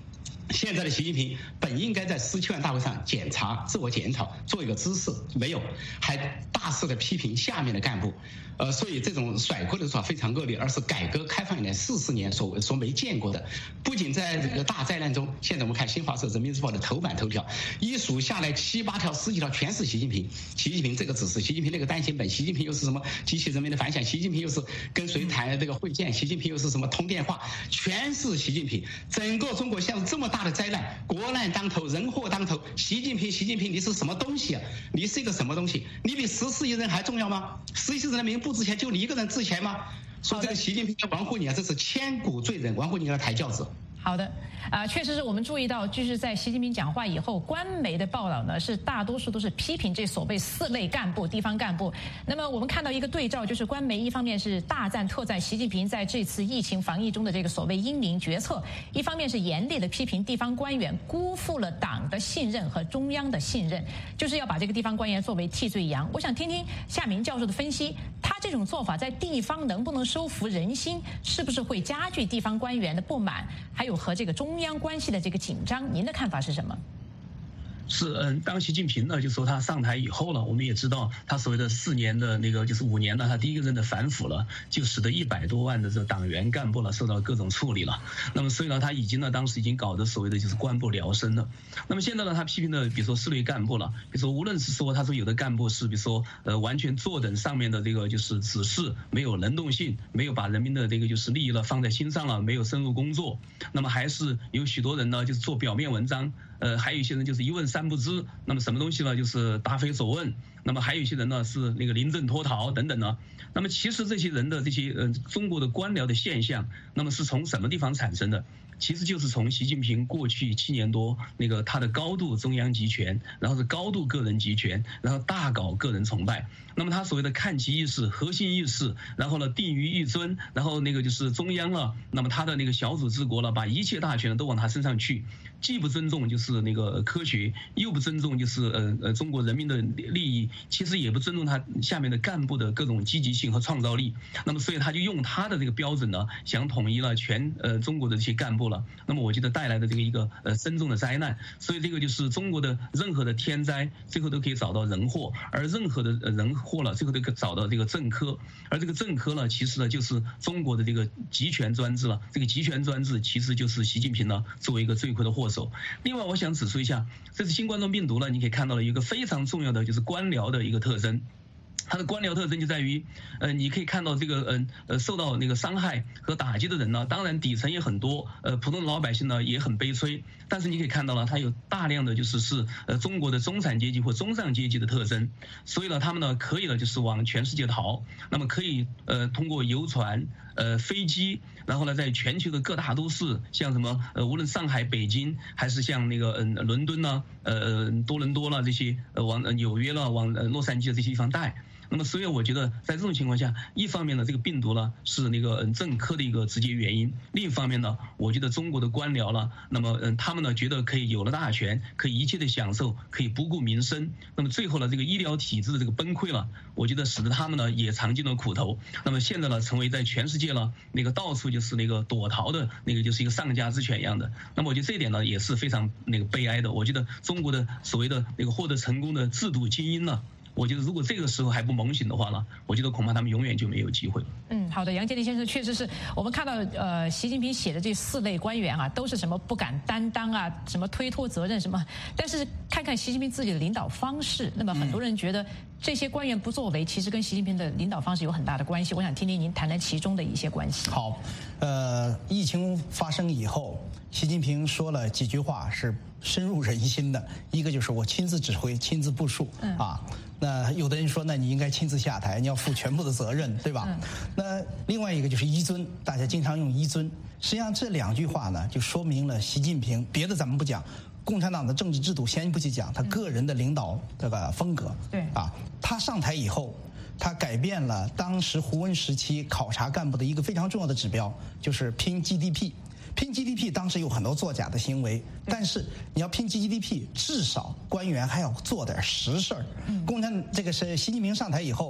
现在的习近平本应该在十七万大会上检查、自我检讨，做一个姿势，没有，还大肆的批评下面的干部，呃，所以这种甩锅的做法非常恶劣，而是改革开放以来四十年所所没见过的。不仅在这个大灾难中，现在我们看新华社、人民日报的头版头条，一数下来七八条、十几条全是习近平，习近平这个指示，习近平那个单行本，习近平又是什么激起人民的反响，习近平又是跟谁谈这个会见，习近平又是什么通电话，全是习近平。整个中国陷入这么大的灾难，国难当头，人祸当头，习近平，习近平，你是什么东西啊？你是一个什么东西？你比十四亿人还重要吗？十四亿人民不值钱，就你一个人值钱吗？说这个习近平要亡乎你啊，这是千古罪人，亡乎你的抬轿子。 好的，啊、呃，确实是我们注意到，就是在习近平讲话以后，官媒的报道呢是大多数都是批评这所谓四类干部、地方干部。那么我们看到一个对照，就是官媒一方面是大赞特赞习近平在这次疫情防疫中的这个所谓英明决策，一方面是严厉的批评地方官员辜负了党的信任和中央的信任，就是要把这个地方官员作为替罪羊。我想听听夏明教授的分析，他这种做法在地方能不能收服人心，是不是会加剧地方官员的不满，还有和这个中央关系的这个紧张，您的看法是什么？ 是，嗯，当习近平呢，就说他上台以后了，我们也知道他所谓的四年的那个就是五年呢，他第一个任的反腐了，就使得一百多万的这党员干部了受到各种处理了。那么所以呢，他已经呢当时已经搞得所谓的就是官不聊生了。那么现在呢，他批评的比如说四类干部了，比如说无论是说他说有的干部是比如说呃完全坐等上面的这个就是指示，没有能动性，没有把人民的这个就是利益了放在心上了，没有深入工作，那么还是有许多人呢就是做表面文章。呃，还有一些人就是一问三不知，那么什么东西呢？就是答非所问。那么还有一些人呢是那个临阵脱逃等等呢。那么其实这些人的这些呃中国的官僚的现象，那么是从什么地方产生的？其实就是从习近平过去七年多那个他的高度中央集权，然后是高度个人集权，然后大搞个人崇拜。那么他所谓的看齐意识、核心意识，然后呢定于一尊，然后那个就是中央了，那么他的那个小组治国了，把一切大权都往他身上去，既不尊重就是那个科学，又不尊重就是呃呃中国人民的利益，其实也不尊重他下面的干部的各种积极性和创造力。那么所以他就用他的这个标准呢，想统一了全呃中国的这些干部了。那么我觉得带来的这个一个呃深重的灾难。所以这个就是中国的任何的天灾，最后都可以找到人祸，而任何的人祸了，最后都可以找到这个政科。而这个政科呢，其实呢就是中国的这个集权专制了。这个集权专制其实就是习近平呢作为一个罪魁的祸首。另外，我想指出一下，这次新冠状病毒呢，你可以看到了一个非常重要的就是官僚的一个特征。它的官僚特征就在于，呃，你可以看到这个，嗯，呃，受到那个伤害和打击的人呢，当然底层也很多，呃，普通的老百姓呢也很悲催。但是你可以看到了，它有大量的就是是呃中国的中产阶级或中上阶级的特征，所以呢，他们呢可以呢就是往全世界逃，那么可以呃通过游船、呃飞机，然后呢在全球的各大都市，像什么呃无论上海、北京，还是像那个嗯伦敦呢，呃多伦多了这些，呃往纽约了，往呃洛杉矶的这些地方带。那么所以我觉得在这种情况下，一方面呢这个病毒呢是那个嗯政科的一个直接原因，另一方面呢我觉得中国的官僚了，那么嗯他们呢觉得可以有了大权，可以一切的享受，可以不顾民生，那么最后呢这个医疗体制的这个崩溃了，我觉得使得他们呢也尝尽了苦头。那么现在呢成为在全世界呢那个到处就是那个躲逃的那个就是一个丧家之犬一样的。那么我觉得这一点呢也是非常那个悲哀的。我觉得中国的所谓的那个获得成功的制度精英呢，我觉得如果这个时候还不猛醒的话呢，我觉得恐怕他们永远就没有机会。 嗯，好的，杨洁篪先生，确实是我们看到呃，习近平写的这四类官员啊，都是什么不敢担当啊，什么推脱责任什么。但是看看习近平自己的领导方式，那么很多人觉得这些官员不作为，其实跟习近平的领导方式有很大的关系。我想听听您谈谈其中的一些关系。 好，呃，疫情发生以后，习近平说了几句话是深入人心的，一个就是我亲自指挥、亲自部署，嗯、啊。那有的人说，那你应该亲自下台，你要负全部的责任，对吧？嗯、那另外一个就是一尊，大家经常用一尊。实际上这两句话呢，就说明了习近平，别的咱们不讲，共产党的政治制度先不去讲，他个人的领导这个风格。 对啊，他上台以后，他改变了当时胡温时期考察干部的一个非常重要的指标，就是拼 G D P。拼 G D P 当时有很多作假的行为，但是你要拼 G D P， 至少官员还要做点实事儿。共产这个是习近平上台以后，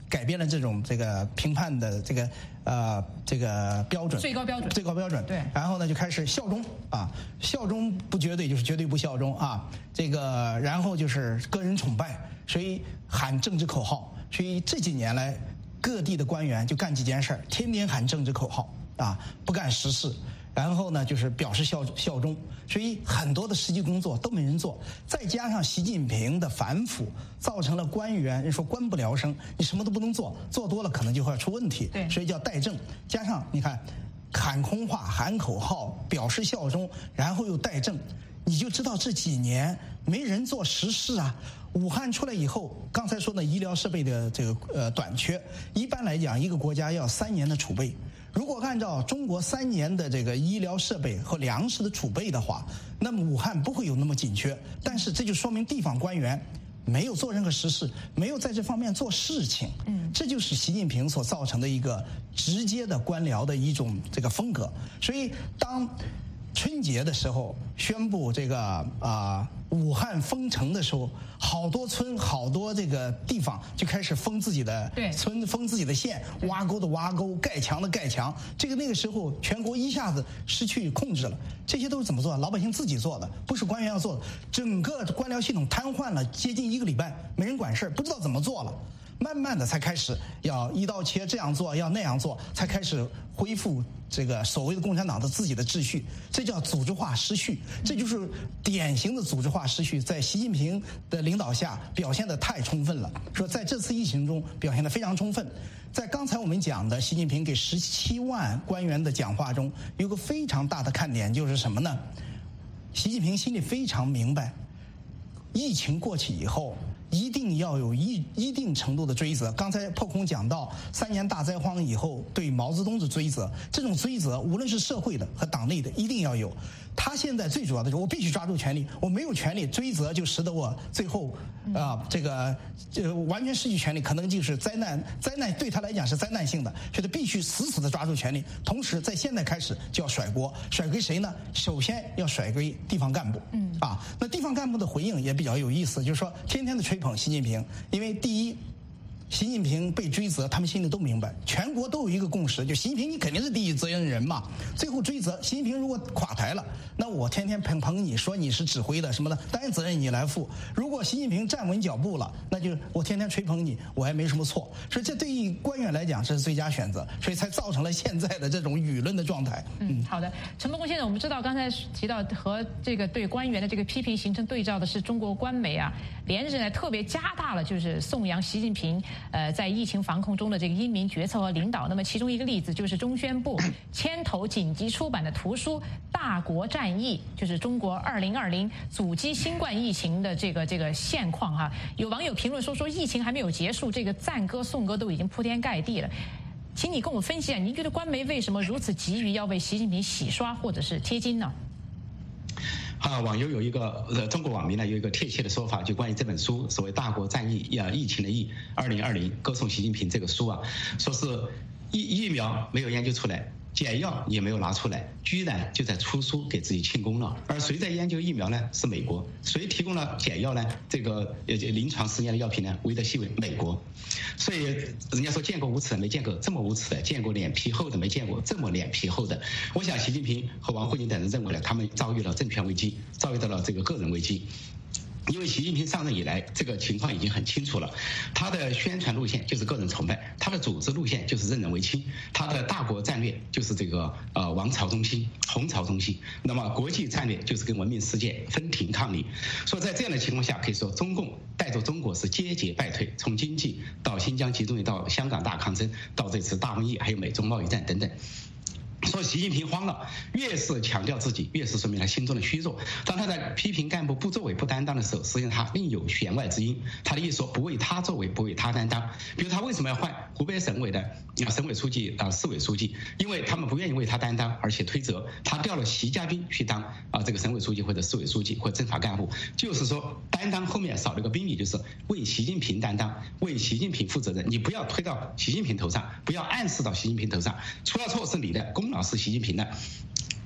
改变了这种这个评判的这个呃这个标准， 最高标准， 最高标准。 对。 然后呢，就开始效忠啊，效忠不绝对就是绝对不效忠啊。这个然后就是个人崇拜，所以喊政治口号。所以这几年来，各地的官员就干几件事儿，天天喊政治口号啊，不干实事。然后呢，就是表示效效忠，所以很多的实际工作都没人做。再加上习近平的反腐，造成了官员人说官不聊生，你什么都不能做，做多了可能就会出问题。 对， 所以叫怠政。加上你看，喊空话、喊口号、表示效忠，然后又怠政，你就知道这几年没人做实事啊。武汉出来以后，刚才说的医疗设备的这个呃短缺，一般来讲，一个国家要三年的储备。如果按照中国三年的这个医疗设备和粮食的储备的话，那么武汉不会有那么紧缺。但是这就说明地方官员没有做任何实事，没有在这方面做事情。嗯，这就是习近平所造成的一个直接的官僚的一种这个风格。所以当春节的时候宣布这个啊、呃、武汉封城的时候，好多村好多这个地方就开始封自己的村，封自己的县，挖沟的挖沟，盖墙的盖墙。这个那个时候全国一下子失去控制了。这些都是怎么做的？老百姓自己做的，不是官员要做的。整个官僚系统瘫痪了接近一个礼拜，没人管事，不知道怎么做了。慢慢的才开始要一刀切，这样做要那样做，才开始恢复这个所谓的共产党的自己的秩序。这叫组织化失序，这就是典型的组织化失序，在习近平的领导下表现得太充分了。说在这次疫情中表现得非常充分。在刚才我们讲的习近平给十七万官员的讲话中，有个非常大的看点，就是什么呢？习近平心里非常明白，疫情过去以后一定要有一一定程度的追责。刚才破空讲到三年大灾荒以后对毛泽东的追责，这种追责无论是社会的和党内的一定要有。他现在最主要的是我必须抓住权力，我没有权力追责，就使得我最后啊、呃、这个这完全失去权力，可能就是灾难。灾难对他来讲是灾难性的，所以他必须死死的抓住权力。同时在现在开始就要甩锅，甩给谁呢？首先要甩给地方干部。嗯啊，那地方干部的回应也比较有意思，就是说天天的吹捧习近平，因为第一，习近平被追责，他们心里都明白，全国都有一个共识，就习近平你肯定是第一责任人嘛。最后追责，习近平如果垮台了，那我天天捧捧你说你是指挥的什么的，当然责任你来负。如果习近平站稳脚步了，那就我天天吹捧你，我还没什么错。所以这对于官员来讲是最佳选择，所以才造成了现在的这种舆论的状态。 嗯，好的，陈伯公先生，我们知道刚才提到和这个对官员的这个批评形成对照的是中国官媒啊，连日呢特别加大了就是颂扬习近平呃在疫情防控中的这个英明决策和领导。那么其中一个例子就是中宣部牵头紧急出版的图书《大国战役》，就是中国二零二零阻击新冠疫情的这个这个现况哈。有网友评论说说疫情还没有结束，这个赞歌颂歌都已经铺天盖地了。请你跟我们分析一下，您觉得官媒为什么如此急于要为习近平洗刷或者是贴金呢？ 啊，网友有一个呃，中国网民呢有一个贴切的说法，就关于这本书，所谓《大国战役》呀，疫情的疫，二零二零歌颂习近平这个书啊，说是疫疫苗没有研究出来，解药也没有拿出来，居然就在出书给自己庆功了。而谁在研究疫苗呢？是美国。谁提供了解药呢？这个呃临床试验的药品呢？维德西韦，美国。所以人家说见过无耻的没见过这么无耻的，见过脸皮厚的没见过这么脸皮厚的。我想习近平和王沪宁等人认为呢，他们遭遇了政权危机，遭遇到了这个个人危机。因为习近平上任以来，这个情况已经很清楚了。他的宣传路线就是个人崇拜，他的组织路线就是任人唯亲，他的大国战略就是这个呃王朝中心、红朝中心。那么国际战略就是跟文明世界分庭抗礼。所以在这样的情况下，可以说中共带着中国是节节败退，从经济到新疆集中营，到香港大抗争，到这次大瘟疫，还有美中贸易战等等。说习近平慌了，越是强调自己，越是说明他心中的虚弱。当他在批评干部不作为、不担当的时候，实际上他另有弦外之音。他的意思说不为他作为，不为他担当。比如他为什么要换湖北省委的啊省委书记啊市委书记？因为他们不愿意为他担当，而且推责他调了习家军去当啊这个省委书记或者市委书记或者政法干部，就是说担当后面少了个宾语，就是为习近平担当，为习近平负责任。你不要推到习近平头上，不要暗示到习近平头上，出了错是你的，功劳是习近平的。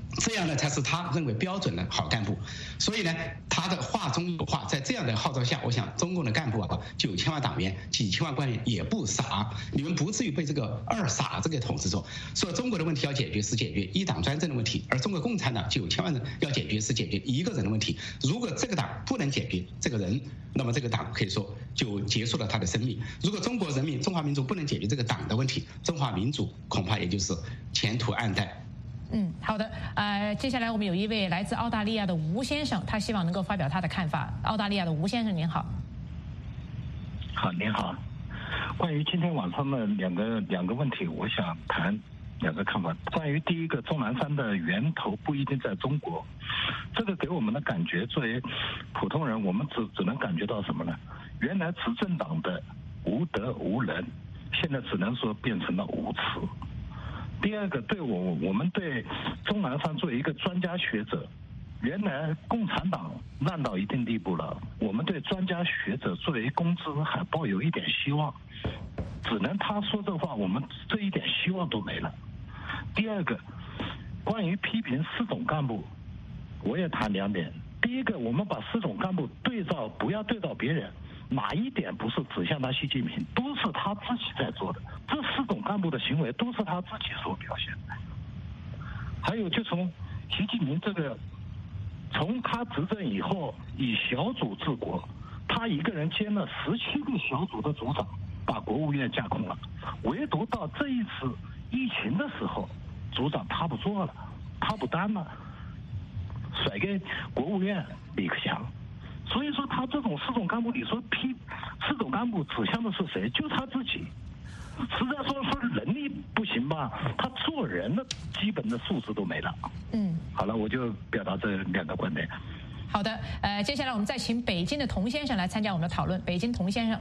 这样呢才是他认为标准的好干部。所以呢，他的话中有话，在这样的号召下，我想中共的干部啊，九千万党员、几千万官员也不傻，你们不至于被这个二傻子给统治住。说中国的问题要解决是解决一党专政的问题，而中国共产党九千万人要解决是解决一个人的问题。如果这个党不能解决这个人，那么这个党可以说就结束了他的生命。如果中国人民、中华民族不能解决这个党的问题，中华民族恐怕也就是前途暗淡。 嗯，好的，呃，接下来我们有一位来自澳大利亚的吴先生，他希望能够发表他的看法。澳大利亚的吴先生，您好。 好，您好。关于今天晚上的两个两个问题，我想谈两个看法。关于第一个，钟南山的源头不一定在中国，这个给我们的感觉，作为普通人，我们只只能感觉到什么呢？原来执政党的无德无能，现在只能说变成了无耻。第二个，对我我们对钟南山作为一个专家学者，原来共产党烂到一定地步了，我们对专家学者作为公知还抱有一点希望，只能他说这话，我们这一点希望都没了。第二个，关于批评四种干部，我也谈两点。第一个，我们把四种干部对照，不要对照别人，哪一点不是指向他习近平，都是他自己在做的。这四种干部的行为都是他自己所表现的。还有就从习近平这个，从他执政以后以小组治国，他一个人兼了十七个小组的组长，把国务院架空了。唯独到这一次疫情的时候，组长他不做了，他不担了，甩给国务院李克强。所以说他这种四种干部，你说批四种干部指向的是谁？就是他自己。实在说说能力不行吧，他做人的基本的素质都没了。 嗯， 好了，我就表达这两个观点。 好的，呃，接下来我们再请北京的童先生来参加我们的讨论。北京童先生，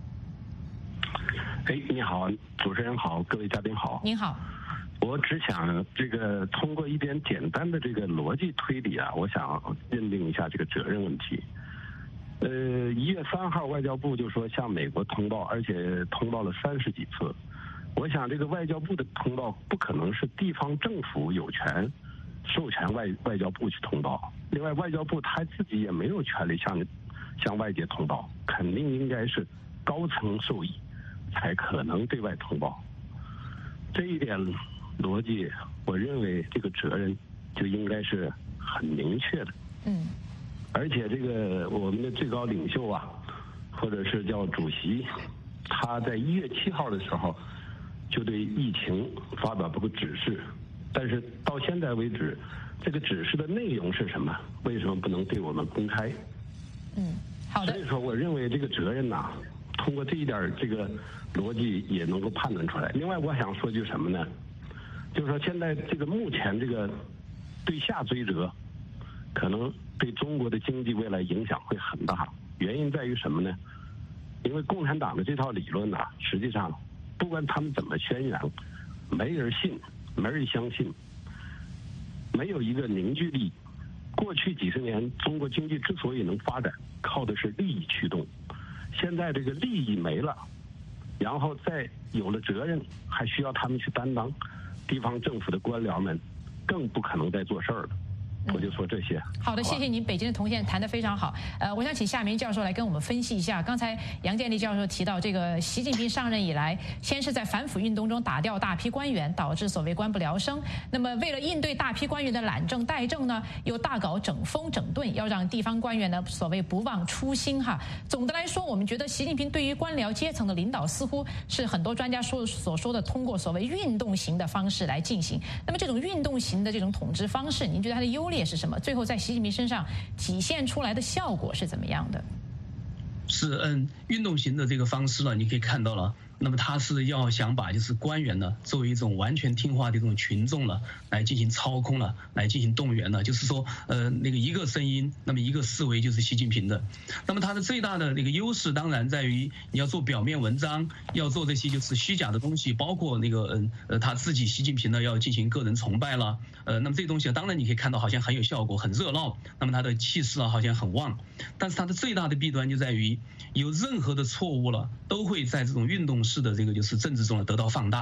哎，你好，主持人好，各位嘉宾好。 您好。 我只想这个通过一点简单的这个逻辑推理啊，我想认定一下这个责任问题。呃，一月三号，外交部就说向美国通报，而且通报了三十几次。我想这个外交部的通报不可能是地方政府有权授权外外交部去通报。另外，外交部他自己也没有权利向向外界通报，肯定应该是高层授意才可能对外通报。这一点逻辑，我认为这个责任就应该是很明确的。 嗯。 而且这个我们的最高领袖啊，或者是叫主席，他在一月七号的时候就对疫情发表过指示，但是到现在为止，这个指示的内容是什么？为什么不能对我们公开？ 嗯，好的。 所以说，我认为这个责任呐、啊，通过这一点这个逻辑也能够判断出来。另外，我想说句什么呢？就是说，现在这个目前这个对下追责，可能对中国的经济未来影响会很大。原因在于什么呢？因为共产党的这套理论呐、啊，实际上不管他们怎么宣扬，没人信，没人相信，没有一个凝聚力。过去几十年，中国经济之所以能发展，靠的是利益驱动。现在这个利益没了，然后再有了责任，还需要他们去担当，地方政府的官僚们更不可能再做事儿了。我就说这些。 好的，谢谢您，北京的童先生谈得非常好。呃，我想请夏明教授来跟我们分析一下。刚才杨建立教授提到，这个习近平上任以来，先是在反腐运动中打掉大批官员，导致所谓官不聊生。那么为了应对大批官员的懒政怠政呢，又大搞整风整顿，要让地方官员呢所谓不忘初心哈。总的来说，我们觉得习近平对于官僚阶层的领导，似乎是很多专家说所说的通过所谓运动型的方式来进行。那么这种运动型的这种统治方式，您觉得它的优劣是什么？最后在习近平身上体现出来的效果是怎么样的？ 是嗯，运动型的这个方式呢，你可以看到了。那么他是要想把就是官员呢作为一种完全听话的这种群众呢来进行操控了，来进行动员了，就是说呃那个一个声音，那么一个思维就是习近平的。那么他的最大的那个优势当然在于你要做表面文章，要做这些就是虚假的东西，包括那个嗯呃他自己习近平呢要进行个人崇拜了，呃那么这些东西当然你可以看到好像很有效果，很热闹，那么他的气势啊好像很旺，但是他的最大的弊端就在于有任何的错误了都会在这种运动式的这个就是政治中得到放大。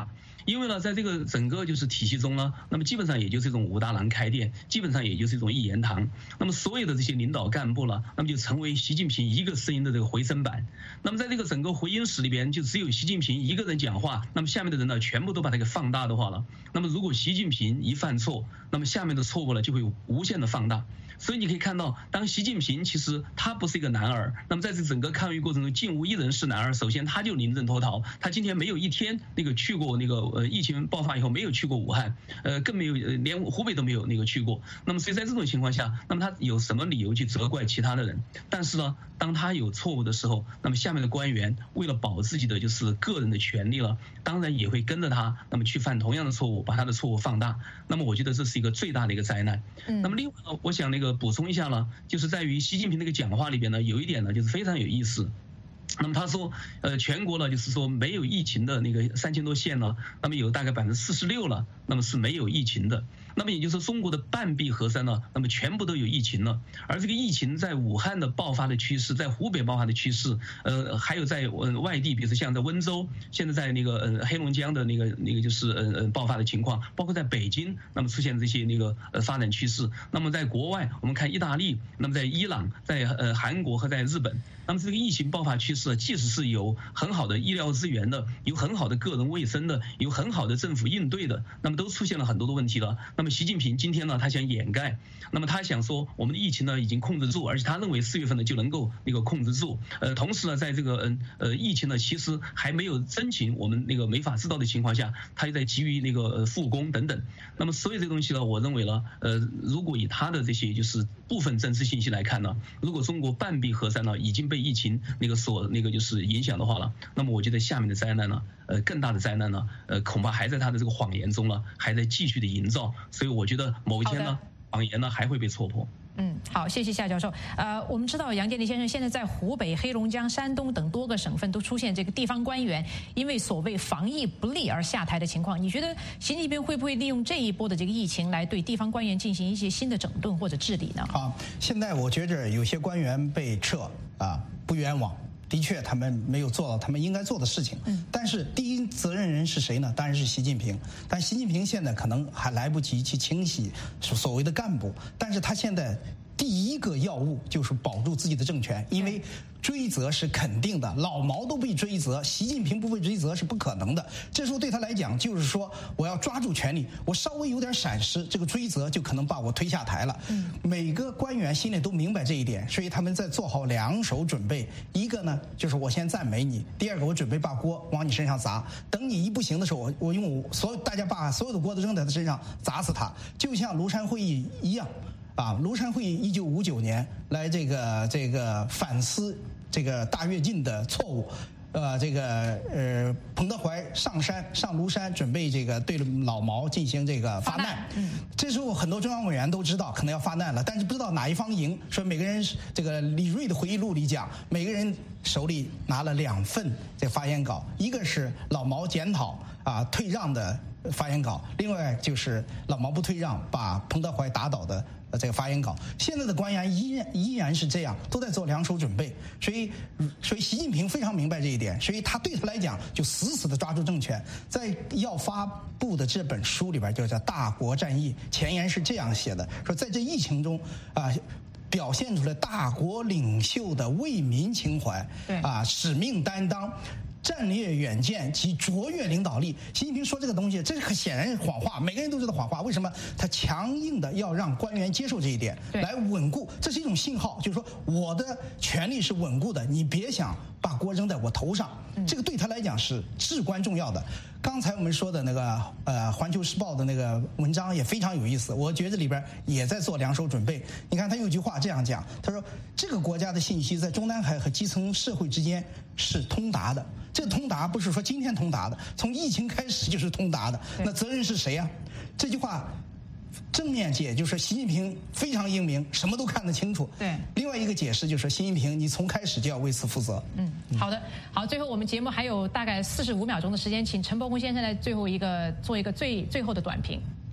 因为呢，在这个整个就是体系中呢，那么基本上也就是一种武大郎开店，基本上也就是一种一言堂。那么所有的这些领导干部呢，那么就成为习近平一个声音的这个回声板。那么在这个整个回音室里边，就只有习近平一个人讲话，那么下面的人呢，全部都把它给放大的话了。那么如果习近平一犯错，那么下面的错误呢就会无限的放大。所以你可以看到，当习近平其实他不是一个男儿，那么在这整个抗疫过程中，竟无一人是男儿。首先，他就临阵脱逃，他今天没有一天那个去过那个呃疫情爆发以后没有去过武汉，呃更没有呃连湖北都没有那个去过。那么所以在这种情况下，那么他有什么理由去责怪其他的人？但是呢，当他有错误的时候，那么下面的官员为了保自己的就是个人的权利了，当然也会跟着他，那么去犯同样的错误，把他的错误放大。那么我觉得这是一个最大的一个灾难。那么另外呢，我想那个补充一下呢，就是在于习近平那个讲话里边呢，有一点呢就是非常有意思。那么他说，呃，全国呢，就是说没有疫情的那个三千多县呢，那么有大概百分之四十六了，那么是没有疫情的。那么也就是说，中国的半壁河山呢，那么全部都有疫情了。而这个疫情在武汉的爆发的趋势，在湖北爆发的趋势，呃，还有在呃外地，比如说像在温州，现在在那个呃黑龙江的那个那个就是呃呃爆发的情况，包括在北京，那么出现这些那个呃发展趋势。那么在国外，我们看意大利，那么在伊朗，在呃韩国和在日本，那么这个疫情爆发趋势，即使是有很好的医疗资源的，有很好的个人卫生的，有很好的政府应对的，那么都出现了很多的问题了。那么习近平今天呢，他想掩盖，那么他想说我们的疫情呢已经控制住，而且他认为四月份呢就能够那个控制住。呃，同时呢，在这个嗯呃疫情呢其实还没有真情我们那个没法知道的情况下，他又在急于那个呃复工等等。那么所有这个东西呢，我认为呢，呃，如果以他的这些就是部分真实信息来看呢，如果中国半壁河山呢已经被疫情那个所那个就是影响的话了，那么我觉得下面的灾难呢，呃，更大的灾难呢，呃，恐怕还在他的这个谎言中呢，还在继续的营造。所以我觉得某一天呢，谎言呢还会被戳破。 嗯，好，谢谢夏教授。呃，我们知道杨建立先生现在在湖北、黑龙江、山东等多个省份都出现这个地方官员因为所谓防疫不力而下台的情况。你觉得习近平会不会利用这一波的这个疫情来对地方官员进行一些新的整顿或者治理呢？ 啊，现在我觉着有些官员被撤啊，不冤枉。的确，他们没有做到他们应该做的事情。嗯，但是第一责任人是谁呢？当然是习近平。但习近平现在可能还来不及去清洗所谓的干部，但是他现在第一个要务就是保住自己的政权，因为追责是肯定的，老毛都被追责，习近平不被追责是不可能的。这时候对他来讲，就是说我要抓住权力，我稍微有点闪失，这个追责就可能把我推下台了。嗯，每个官员心里都明白这一点，所以他们在做好两手准备。一个呢，就是我先赞美你；第二个，我准备把锅往你身上砸。等你一不行的时候，我我用我所有大家把所有的锅都扔在他身上，砸死他，就像庐山会议一样。啊，庐山会议一九五九年来这个这个反思这个大跃进的错误，呃，这个呃彭德怀上山上庐山准备这个对老毛进行这个发难，嗯，这时候很多中央委员都知道可能要发难了，但是不知道哪一方赢。说每个人这个李锐的回忆录里讲，每个人手里拿了两份这发言稿，一个是老毛检讨啊退让的发言稿，另外就是老毛不退让把彭德怀打倒的这个发言稿。现在的官员依然依然是这样，都在做两手准备。所以，所以习近平非常明白这一点，所以他对他来讲就死死的抓住政权。在要发布的这本书里边，就叫《大国战役》，前言是这样写的：说在这疫情中啊。表现出了大国领袖的为民情怀，对啊，使命担当、战略远见及卓越领导力。习近平说这个东西，这是很显然是谎话，每个人都知道谎话。为什么？他强硬的要让官员接受这一点，来稳固，这是一种信号，就是说我的权力是稳固的，你别想把锅扔在我头上。这个对他来讲是至关重要的。刚才我们说的那个呃《环球时报》的那个文章也非常有意思，我觉得里边也在做两手准备。你看他有句话这样讲，他说这个国家的信息在中南海和基层社会之间是通达的。这个通达不是说今天通达的，从疫情开始就是通达的。那责任是谁啊？这句话正面解就是习近平非常英明，什么都看得清楚。对。另外一个解释就是习近平，你从开始就要为此负责。 嗯，好的，好，最后我们节目还有大概四十五秒钟的时间，请陈伯公先生来最后一个做一个最最后的短评。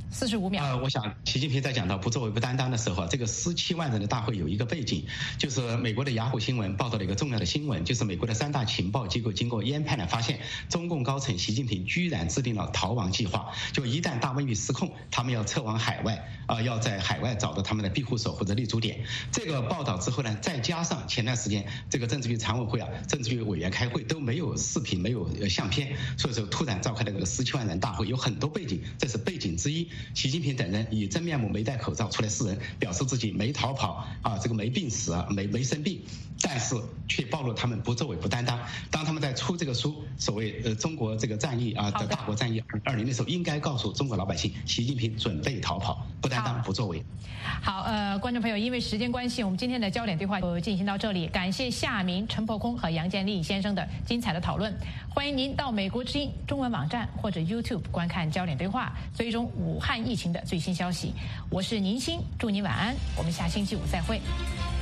四十五秒。 呃，我想习近平在讲到不作为不担当的时候，这个十七万人的大会有一个背景，就是美国的雅虎新闻报道了一个重要的新闻，就是美国的三大情报机构经过研判呢，发现中共高层习近平居然制定了逃亡计划，就一旦大瘟疫失控，他们要撤往海外，啊、呃，要在海外找到他们的庇护所或者立足点。这个报道之后呢，再加上前段时间这个政治局常委会啊，政治局委员开会都没有视频，没有相片，所以说突然召开了这个十七万人大会，有很多背景，这是背景之一。习近平等人以真面目没戴口罩出来示人，表示自己没逃跑啊，这个没病死啊，没没生病，但是却暴露他们不作为不担当。当他们在出这个书，所谓呃中国这个战役啊的大国战役二零的时候，应该告诉中国老百姓，习近平准备逃跑，不担当不作为。 好，呃，观众朋友，因为时间关系，我们今天的焦点对话就进行到这里。感谢夏明、陈伯空和杨建立先生的精彩的讨论。欢迎您到美国之音中文网站或者 YouTube 观看焦点对话，追踪武汉疫情的最新消息。我是宁鑫，祝您晚安，我们下星期五再会。